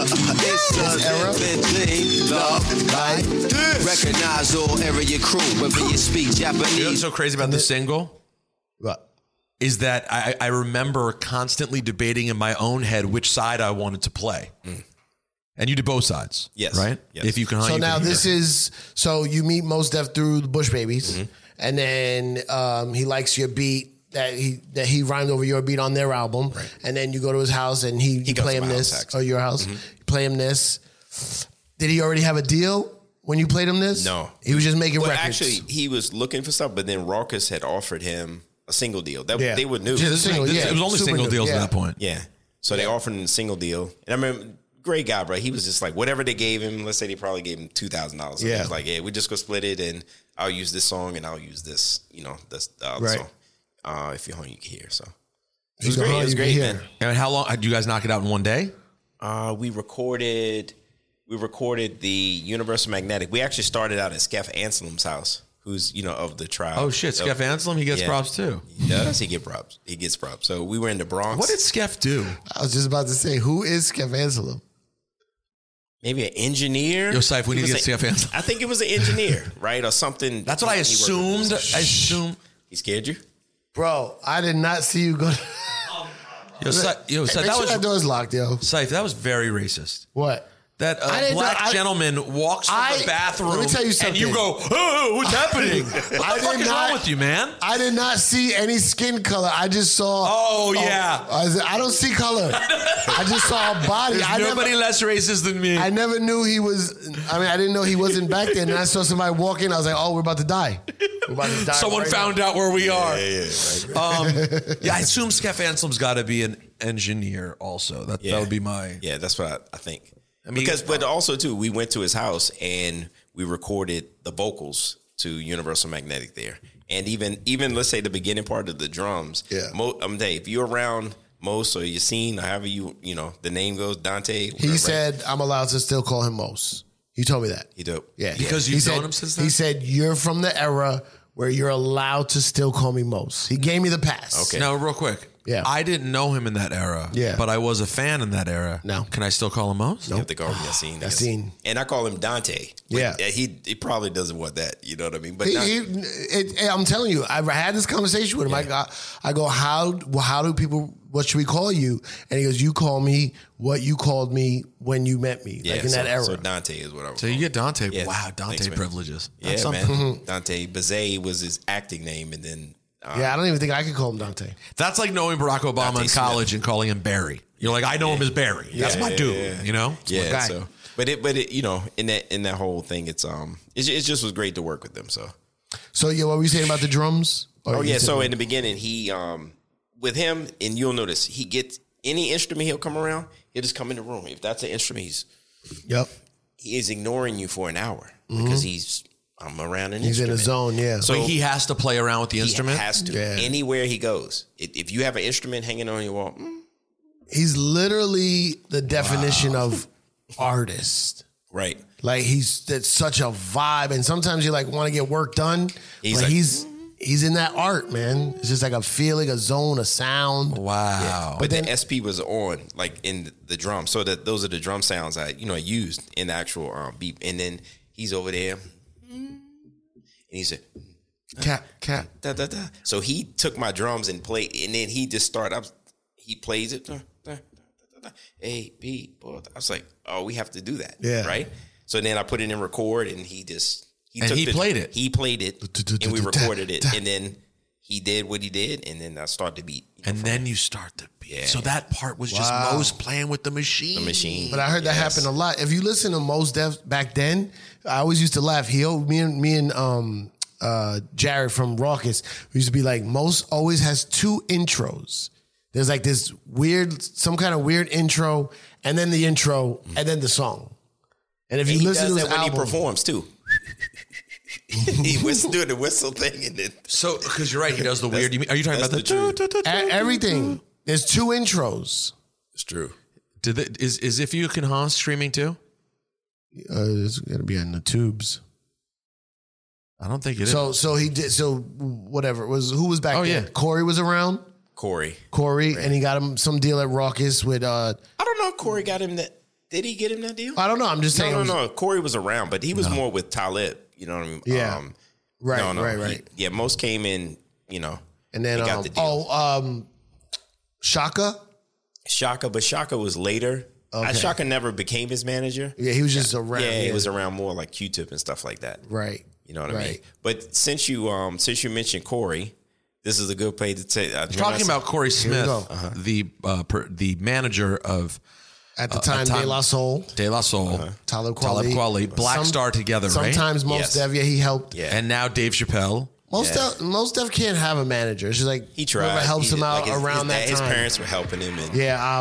It's a living dream. Love like this. Recognize all area crew, whether you speak Japanese.
You know what's so crazy about the single?
What?
Is that I remember constantly debating in my own head which side I wanted to play. And you did both sides.
Yes.
Right?
Yes.
If you can.
So now this is, so you meet Mos Def through the Bush Babies, and then he likes your beat that he rhymed over your beat on their album, and then you go to his house and you play him this, or your house, you play him this. Did he already have a deal when you played him this?
No.
He was just making records.
Actually, he was looking for stuff, but then Rawkus had offered him a single deal. They would new.
It was only single deals at that point.
Yeah. So they offered him a single deal. And I remember, great guy, bro. He was just like, whatever they gave him, let's say they probably gave him $2,000. So he was like, yeah, we just go split it, and I'll use this song, and I'll use this, this other song. If you're home, you can hear. So it was great. It was great, man.
And how long did you guys knock it out in one day?
We recorded the Universal Magnetic. We actually started out at Skeff Anselm's house, who's, of the tribe.
Oh shit, Skeff Anselm, he gets props too.
He does. He gets props. So we were in the Bronx.
What did Skeff do?
I was just about to say, who is Skeff Anselm?
Maybe an engineer.
Yo, Syph, we need to get Skeff Anselm.
I think it was an engineer, right? Or something.
That's what I assumed.
He scared you?
Bro, I did not see you go.
Yo,
that door's locked, yo.
Syph, that was very racist.
What?
That a black gentleman walks from the bathroom,
let me tell you something.
And you go, oh, what's happening? What the fuck is wrong with you, man?
I did not see any skin color. I just saw.
Oh, yeah.
I don't see color. I just saw a body.
There's nobody less racist than me.
I never knew he was. I didn't know he wasn't back there. And then I saw somebody walk in. I was like, oh, we're about to die. We're about to die.
Someone found out where we are.
Yeah.
I assume Skeff Anselm's got to be an engineer also. That would be my.
Yeah, that's what I think. But also too, we went to his house and we recorded the vocals to Universal Magnetic there, and even let's say the beginning part of the drums. Yeah, if you're around Mos or Yassine, or however the name goes, Dante.
He said, "I'm allowed to still call him Mos." He told me that.
He did.
Yeah,
because you've known him since then.
He said, "You're from the era where you're allowed to still call me Mos." He gave me the pass.
Okay. Now, real quick.
Yeah.
I didn't know him in that era.
Yeah.
But I was a fan in that era.
No.
Can I still call him Mos?
You have to call him Yassine.
Yassine.
And I call him Dante.
Yeah.
He probably doesn't want that. You know what I mean? But
I'm telling you, I had this conversation with him. Yeah. I go, how do people, what should we call you? And he goes, you call me what you called me when you met me.
Yeah,
like in that era.
So Dante is what I would
So you get Dante.
Yeah.
Wow, Dante privileges.
That's man. Dante Bazay was his acting name, and then
I don't even think I could call him Dante.
That's like knowing Barack Obama Dante in college Smith. And calling him Barry. You're like, I know him as Barry. That's my dude. You know?
Yeah. So, but it, in that whole thing, it just was great to work with them. So
what were you saying about the drums?
So in the beginning, he with him, and you'll notice he gets any instrument he'll come around, he'll just come in the room. If that's an instrument, he is ignoring you for an hour because he's I'm around an
He's
instrument.
in a zone, yeah.
So he has to play around with the instrument?
He has to.
Yeah.
Anywhere he goes. If you have an instrument hanging on your wall,
He's literally the definition of artist.
right.
Like that's such a vibe. And sometimes you like want to get work done.
He's
But
like-
he's in that art, man. It's just like a feeling, a zone, a sound.
Wow.
But then SP was on, like, in the drum. So that those are the drum sounds I used in the actual beat. And then he's over there. And he said,
Cat.
da, da, da. So he took my drums and played, and then he just started up. He plays it. Da, da, da, da, da. A, B. I was like, oh, we have to do that.
Yeah.
Right? So then I put it in record, and he
played it.
He played it, and we recorded it. And then he did what he did, and then I started the beat.
And then you start the beat.
Yeah.
So that part was just
Wow.
Mos playing with the machine.
The machine.
But I heard that happen a lot. If you listen to Mos Def back then, I always used to laugh. Me and Jared from Raucous, we used to be like, Mos always has two intros. There's like this some kind of weird intro, and then the intro, and then the song. And if
And
you
he
listen
does
to his
that when
album,
he performs too. He was doing the whistle thing, and then
So, because you're right, he does the weird. Are you talking about the
everything. There's two intros.
It's true.
Is If You Can Haunt streaming too?
It's gonna be on the tubes.
I don't think it is.
So he did. So whatever who was back
Oh,
then?
yeah.
Corey was around.
Corey,
and he got him some deal at Raucous with.
I don't know if Corey got him that. Did he get him that deal?
I don't know. I'm just saying.
No. Corey was around, but he was more with Talib. You know what I mean?
Yeah. Right.
Most came in.
And then
he got the deal.
Shaka.
Shaka, but Shaka was later.
Okay.
Shaka never became his manager.
Yeah, he was just around.
Yeah, he was around more like Q-Tip and stuff like that.
Right.
You know what I mean? But since you mentioned Corey, this is a good place to say.
Talking about Corey Smith,
go.
the manager of
At the time, De La Soul,
Talib
Kweli,
Kweli, Black Star together, right?
Sometimes Mos Def, he helped.
Yeah.
And now Dave Chappelle.
Mos Def can't have a manager. It's just like
he tried.
whoever helps him out around that time.
His parents were helping him. And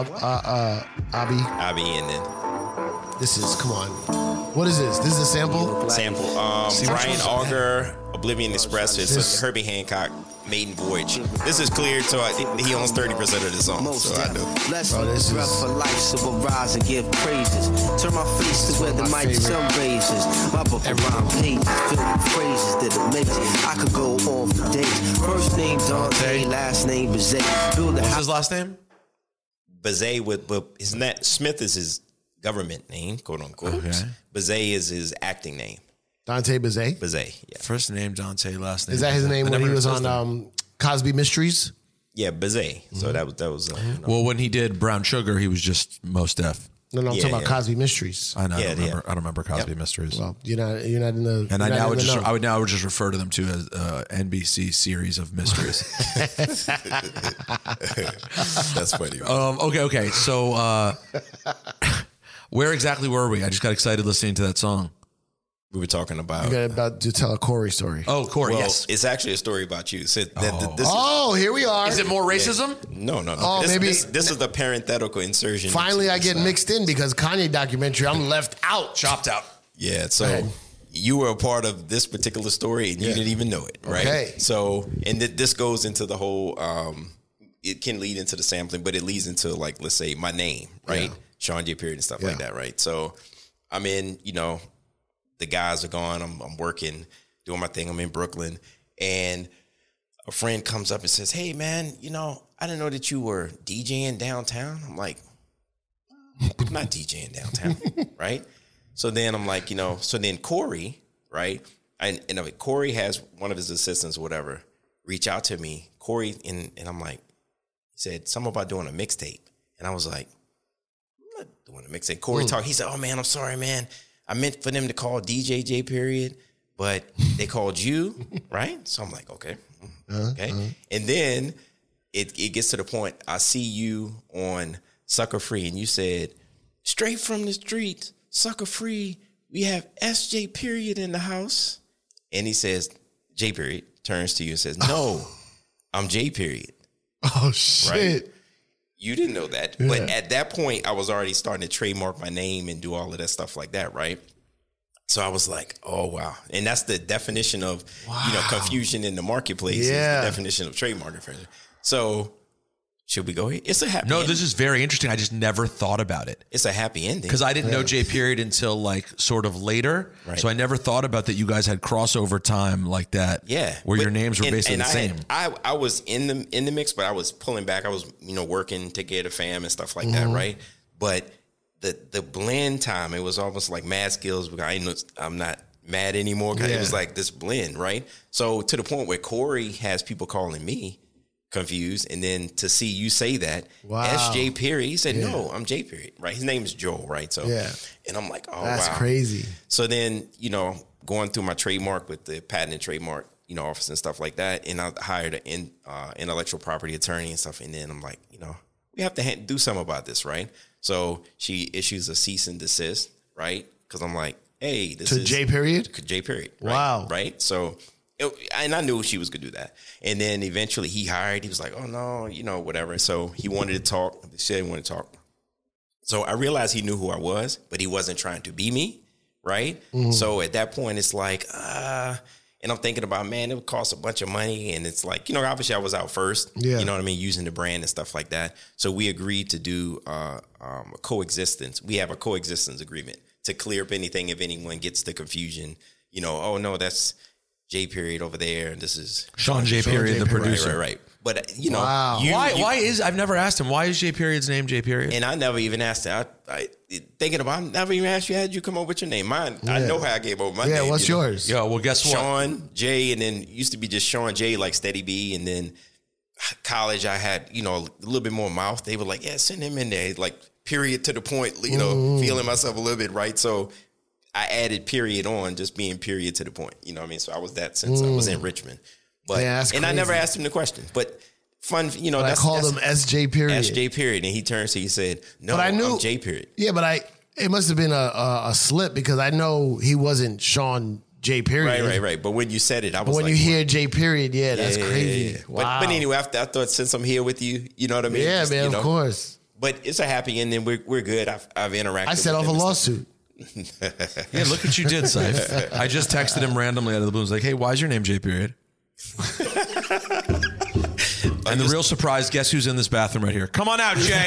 Abi,
and then
this is come on. What is this? This is a sample.
Brian Auger, Oblivion Express. It's Herbie Hancock, Maiden Voyage. This is clear, so he owns 30% of the song. So I know.
Let's breath for life, so we'll rise and give praises. Turn my face to where the mic sun raises. My book around pages filled with phrases that amazing. I could go on for days. First name Dante, last name Bazay.
What's his last name?
Bazay his Smith is his government name, quote unquote.
Okay.
Bazay is his acting name.
Dante Bazay.
Bazay, yeah.
First name Dante, last name.
Is that his name when he was on Cosby Mysteries?
Yeah, Bazay. So that was.
Well, when he did Brown Sugar, he was just Mos Def.
No, I'm talking about Cosby Mysteries.
I know. I don't remember Cosby Mysteries.
Well, you're not in the.
And I would just refer to them to as NBC series of mysteries.
That's funny.
Okay. So, where exactly were we? I just got excited listening to that song.
We were talking about.
You got about to tell a Corey story.
Oh, Corey.
Well,
yes.
It's actually a story about you. So
here we are.
Is it more racism?
No.
Oh,
this is the parenthetical insertion.
Finally, I get mixed in because Kanye documentary. I'm left out,
chopped out.
Yeah. So you were a part of this particular story and you didn't even know it, right?
Okay.
So, and this goes into the whole. It can lead into the sampling, but it leads into like, let's say, my name, right?
Yeah.
Sean J. Period and stuff like that, right? So, I'm in, the guys are gone. I'm working, doing my thing. I'm in Brooklyn. And a friend comes up and says, hey, man, I didn't know that you were DJing downtown. I'm like, I'm not DJing downtown, right? So then I'm like, so then Corey, right? And Corey has one of his assistants or whatever reach out to me. Corey, and I'm like, he said something about doing a mixtape. And I was like, I'm not doing a mixtape. Corey talked. He said, oh, man, I'm sorry, man. I meant for them to call DJ J Period, but they called you, right? So I'm like, okay. And then it gets to the point, I see you on Sucker Free, and you said, straight from the street, Sucker Free, we have SJ Period in the house. And he says, J Period, turns to you and says, no, I'm J Period.
Oh, shit.
Right? You didn't know that. Yeah. But at that point, I was already starting to trademark my name and do all of that stuff like that, right? So I was like, oh, wow. And that's the definition of, confusion in the marketplace is the definition of trademark infringement. So should we go here? It's a happy ending.
This is very interesting. I just never thought about it.
It's a happy ending.
Because I didn't know J period until like sort of later. Right. So I never thought about that you guys had crossover time like that.
Yeah.
Where your names were basically the same.
I was in the mix, but I was pulling back. I was, working to get a fam and stuff like that, right? But the blend time, it was almost like mad skills because I'm not mad anymore. It was like this blend, right? So to the point where Corey has people calling me confused, and then to see you say that SJ period, he said no, I'm J period, right? His name is Joel, right? So and I'm like, oh,
that's crazy.
So then going through my trademark with the patent and trademark office and stuff like that, and I hired an intellectual property attorney and stuff, and then I'm like, we have to do something about this, right? So she issues a cease and desist, right? Because I'm like, hey, this is
J period.
J period. Right?
Wow.
Right. So. And I knew she was going to do that. And then eventually he was like, oh, no, whatever. So he wanted to talk. He said he wanted to talk. So I realized he knew who I was, but he wasn't trying to be me, right? Mm-hmm. So at that point, it's like, and I'm thinking about, man, it would cost a bunch of money. And it's like, obviously I was out first, you know what I mean, using the brand and stuff like that. So we agreed to do a coexistence. We have a coexistence agreement to clear up anything if anyone gets the confusion, oh, no, that's J period over there, and this is
Sean J period, the producer.
Right. But
wow. Why is I've never asked him why is J period's name J period?
And I never even asked him. I never even asked you how did you come up with your name. Mine, I know how I gave over my name.
Yeah, what's yours?
Yo, well, guess what?
Sean J, and then used to be just Sean J, like Steady B, and then college I had a little bit more mouth. They were like, yeah, send him in there, like period to the point. Feeling myself a little bit right, so. I added period on, just being period to the point. You know what I mean? So I was that since I was in Richmond. But and I never asked him the question. But fun,
but I called him SJ period.
SJ period. And he said, no, but I'm J period.
Yeah, but it must have been a slip because I know he wasn't Sean J period.
Right. But when you said it, I was
but when
like,
you hear J period, that's crazy.
Yeah.
Wow.
But anyway, I thought since I'm here with you, you know what I mean?
Yeah, man, of course.
But it's a happy ending. We're good. I've interacted.
I set off a lawsuit.
Yeah, look what you did, Saif. I just texted him randomly out of the blue. I was like, hey, why is your name J period? And the real surprise, guess who's in this bathroom right here? Come on out, Jay.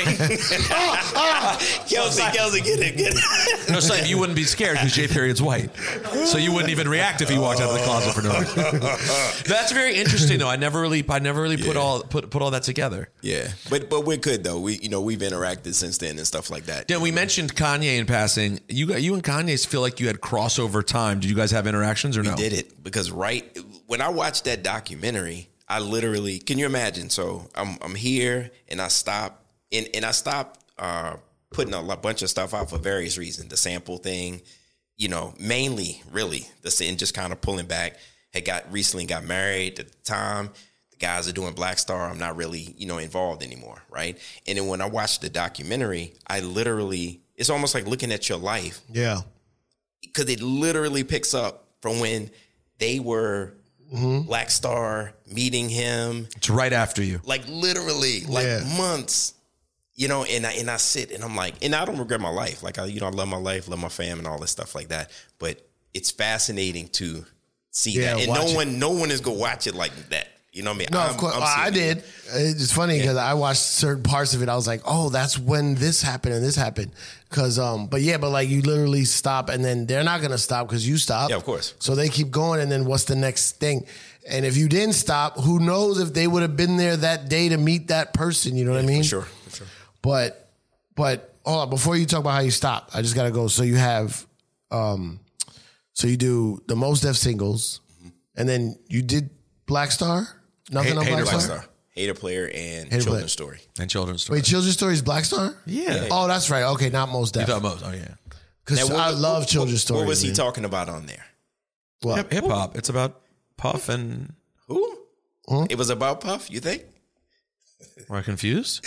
Kelsey, get it.
No, Saif, you wouldn't be scared because J period's white. So you wouldn't even react if he walked out of the closet for no reason. That's very interesting, though. I never really put all that together.
Yeah, but we're good though. We've interacted since then and stuff like that.
Yeah, we mentioned Kanye in passing. You and Kanye feel like you had crossover time. Did you guys have interactions or no?
We did it because when I watched that documentary, I literally, can you imagine? So I'm here and I stop and I stopped putting a bunch of stuff out for various reasons. The sample thing, mainly really and just kind of pulling back. Recently got married at the time. The guys are doing Black Star. I'm not really, involved anymore. Right. And then when I watched the documentary, it's almost like looking at your life.
Yeah.
Because it literally picks up from when they were Black Star, meeting him.
It's right after you.
Like literally, months, and I sit and I'm like, and I don't regret my life. Like, I love my life, love my fam and all this stuff like that. But it's fascinating to see that. And no one is going to watch it like that. You know what I mean?
No, of course. I did. It's funny because I watched certain parts of it. I was like, oh, that's when this happened and this happened. Because, but you literally stop and then they're not going to stop because you stop.
Yeah, of course.
So they keep going and then what's the next thing? And if you didn't stop, who knows if they would have been there that day to meet that person. You know what I mean?
For sure.
But hold on. Before you talk about how you stop, I just got to go. So you have, so you do the Mos Def singles and then you did Black Star? Nothing on Black Star?
Hater Player and Children's Story.
And Children's Story.
Wait, Children's Story is Black Star?
Yeah.
Oh, that's right. Okay, not Mos Def.
You thought Mos? Oh, yeah.
Because I love Children's Story.
What was he talking about on there?
What?
Hip hop. It's about Puff and...
Who? Huh? It was about Puff, you think?
Were I confused?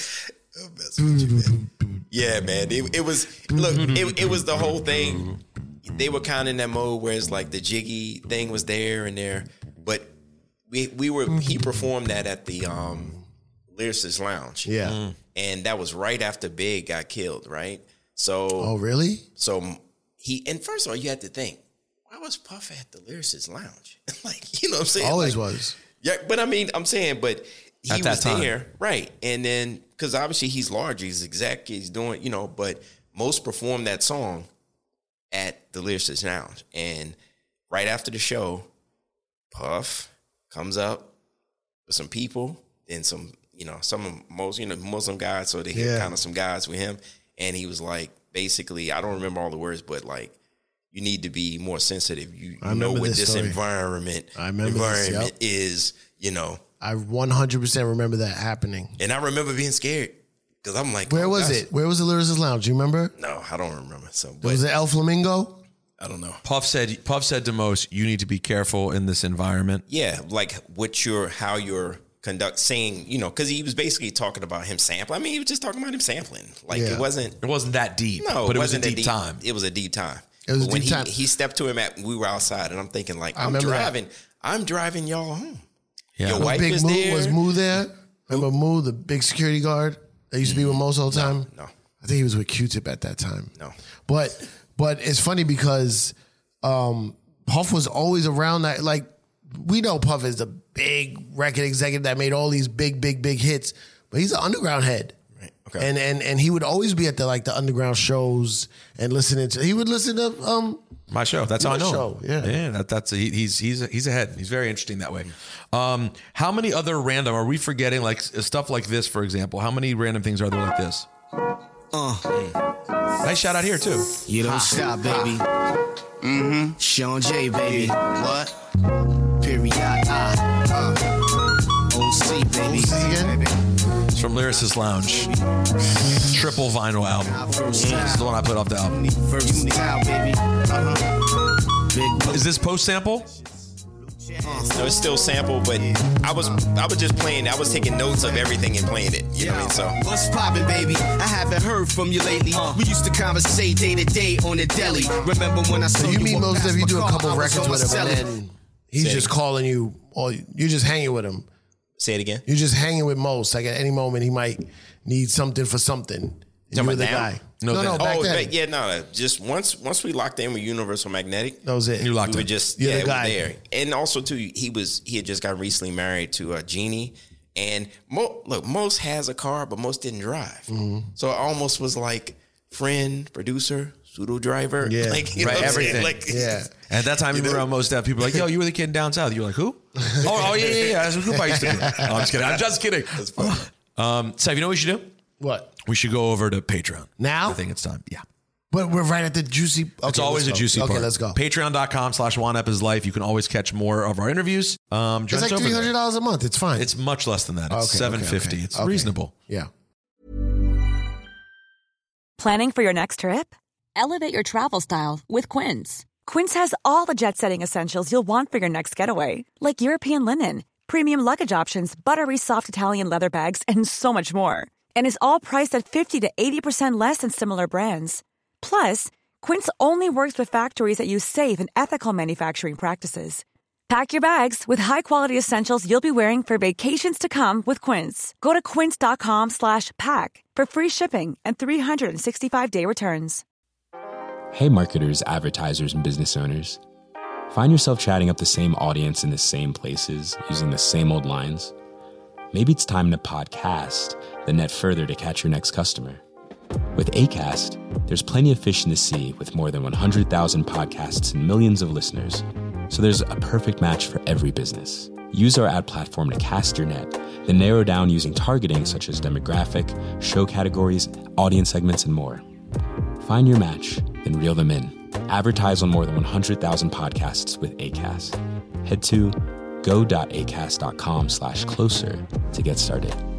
Yeah, man. It was... Look, it was the whole thing. They were kind of in that mode where it's like the Jiggy thing was there and there. But... he performed that at the Lyricist Lounge.
Yeah.
And that was right after Big got killed, right? So
oh, really?
So and first of all, you had to think, why was Puff at the Lyricist Lounge? Like, you know what I'm saying?
Always
like,
was.
Yeah, but I mean, I'm saying, but he
At that
was
time.
there, right? And then, because obviously he's large, he's exec, he's doing, you know, but most perform that song at the Lyricist Lounge. And right after the show, Puff comes up with some people and some, you know, Muslim guys, so they hit kind of some guys with him. And he was like, basically, I don't remember all the words, but like, you need to be more sensitive. You know what this environment is, you know.
I 100% remember that happening.
And I remember being scared because I'm like,
where was it? Where was the Lyricist Lounge? You remember?
No, I don't remember. So,
was it El Flamingo?
I don't know.
Puff said to Mos, you need to be careful in this environment.
Yeah, like how you're saying, you know, because he was basically talking about him sampling. I mean, he was just talking about him sampling. Like it wasn't
that deep.
No,
but it was a deep time.
It was a deep time.
It was
but when
deep time.
he stepped to him we were outside, and I'm thinking like, I'm driving y'all home.
Yeah.
Your wife is there.
Was Moo there? Remember Moo, the big security guard that used to be with Mos all the time?
No.
I think he was with Q-Tip at that time.
No.
But it's funny because Puff was always around that. Like, we know Puff is the big record executive that made all these big hits, but he's an underground head.
Right. Okay.
And he would always be at the underground shows and he would listen to
my show. That's how I know.
Show. Yeah.
That's he's ahead. He's very interesting that way. How many other random are we forgetting? Like stuff like this, for example. How many random things are there like this? Nice shout out here too.
You don't stop, baby. Sean J, baby. What? Period. OC, baby.
It's from Lyricist Lounge. Triple vinyl album. This is the one I put off the album. Is this post sample?
No, it's still sample, but I was just playing. I was taking notes of everything and playing it. You know what I mean? So
what's poppin', baby? I haven't heard from you lately. We used to conversate day to day on the deli. Remember when I saw
so you meet Mos Def, you do a couple of records with him, and then he's just calling you, or you're just hanging with him.
Say it again.
You're just hanging with Mos. Like at any moment, he might need something for something. You were the guy.
No,
back then.
Just once we locked in with Universal Magnetic,
that was it.
You locked in.
You're the guy.
There. And also too, he had just got recently married to Jeannie. And Mos has a car, but Mos didn't drive. Mm-hmm. So it almost was like friend, producer, pseudo driver.
Yeah,
like you know what
everything.
Like,
yeah.
And at that time, you were around Mos Def. People were like, yo, you were the kid in Down South. You were like, who? oh yeah. That's a group I used to be. No, I'm just kidding.
That's funny.
Sav, you know what we should do?
What?
We should go over to Patreon.
Now?
I think it's time. Yeah.
But we're right at the juicy. Okay,
it's always a juicy part.
Okay, let's go.
Patreon.com/OneUpIsLife. You can always catch more of our interviews.
It's like $300 a month. It's fine.
It's much less than that. It's $750.
Okay.
It's reasonable.
Yeah.
Planning for your next trip? Elevate your travel style with Quince. Quince has all the jet-setting essentials you'll want for your next getaway, like European linen, premium luggage options, buttery soft Italian leather bags, and so much more. And is all priced at 50 to 80% less than similar brands. Plus, Quince only works with factories that use safe and ethical manufacturing practices. Pack your bags with high-quality essentials you'll be wearing for vacations to come with Quince. Go to quince.com/pack for free shipping and 365-day returns.
Hey marketers, advertisers, and business owners. Find yourself chatting up the same audience in the same places, using the same old lines? Maybe it's time to podcast, then net further to catch your next customer. With Acast, there's plenty of fish in the sea with more than 100,000 podcasts and millions of listeners. So there's a perfect match for every business. Use our ad platform to cast your net, then narrow down using targeting such as demographic, show categories, audience segments, and more. Find your match, then reel them in. Advertise on more than 100,000 podcasts with Acast. Head to go.acast.com/closer to get started.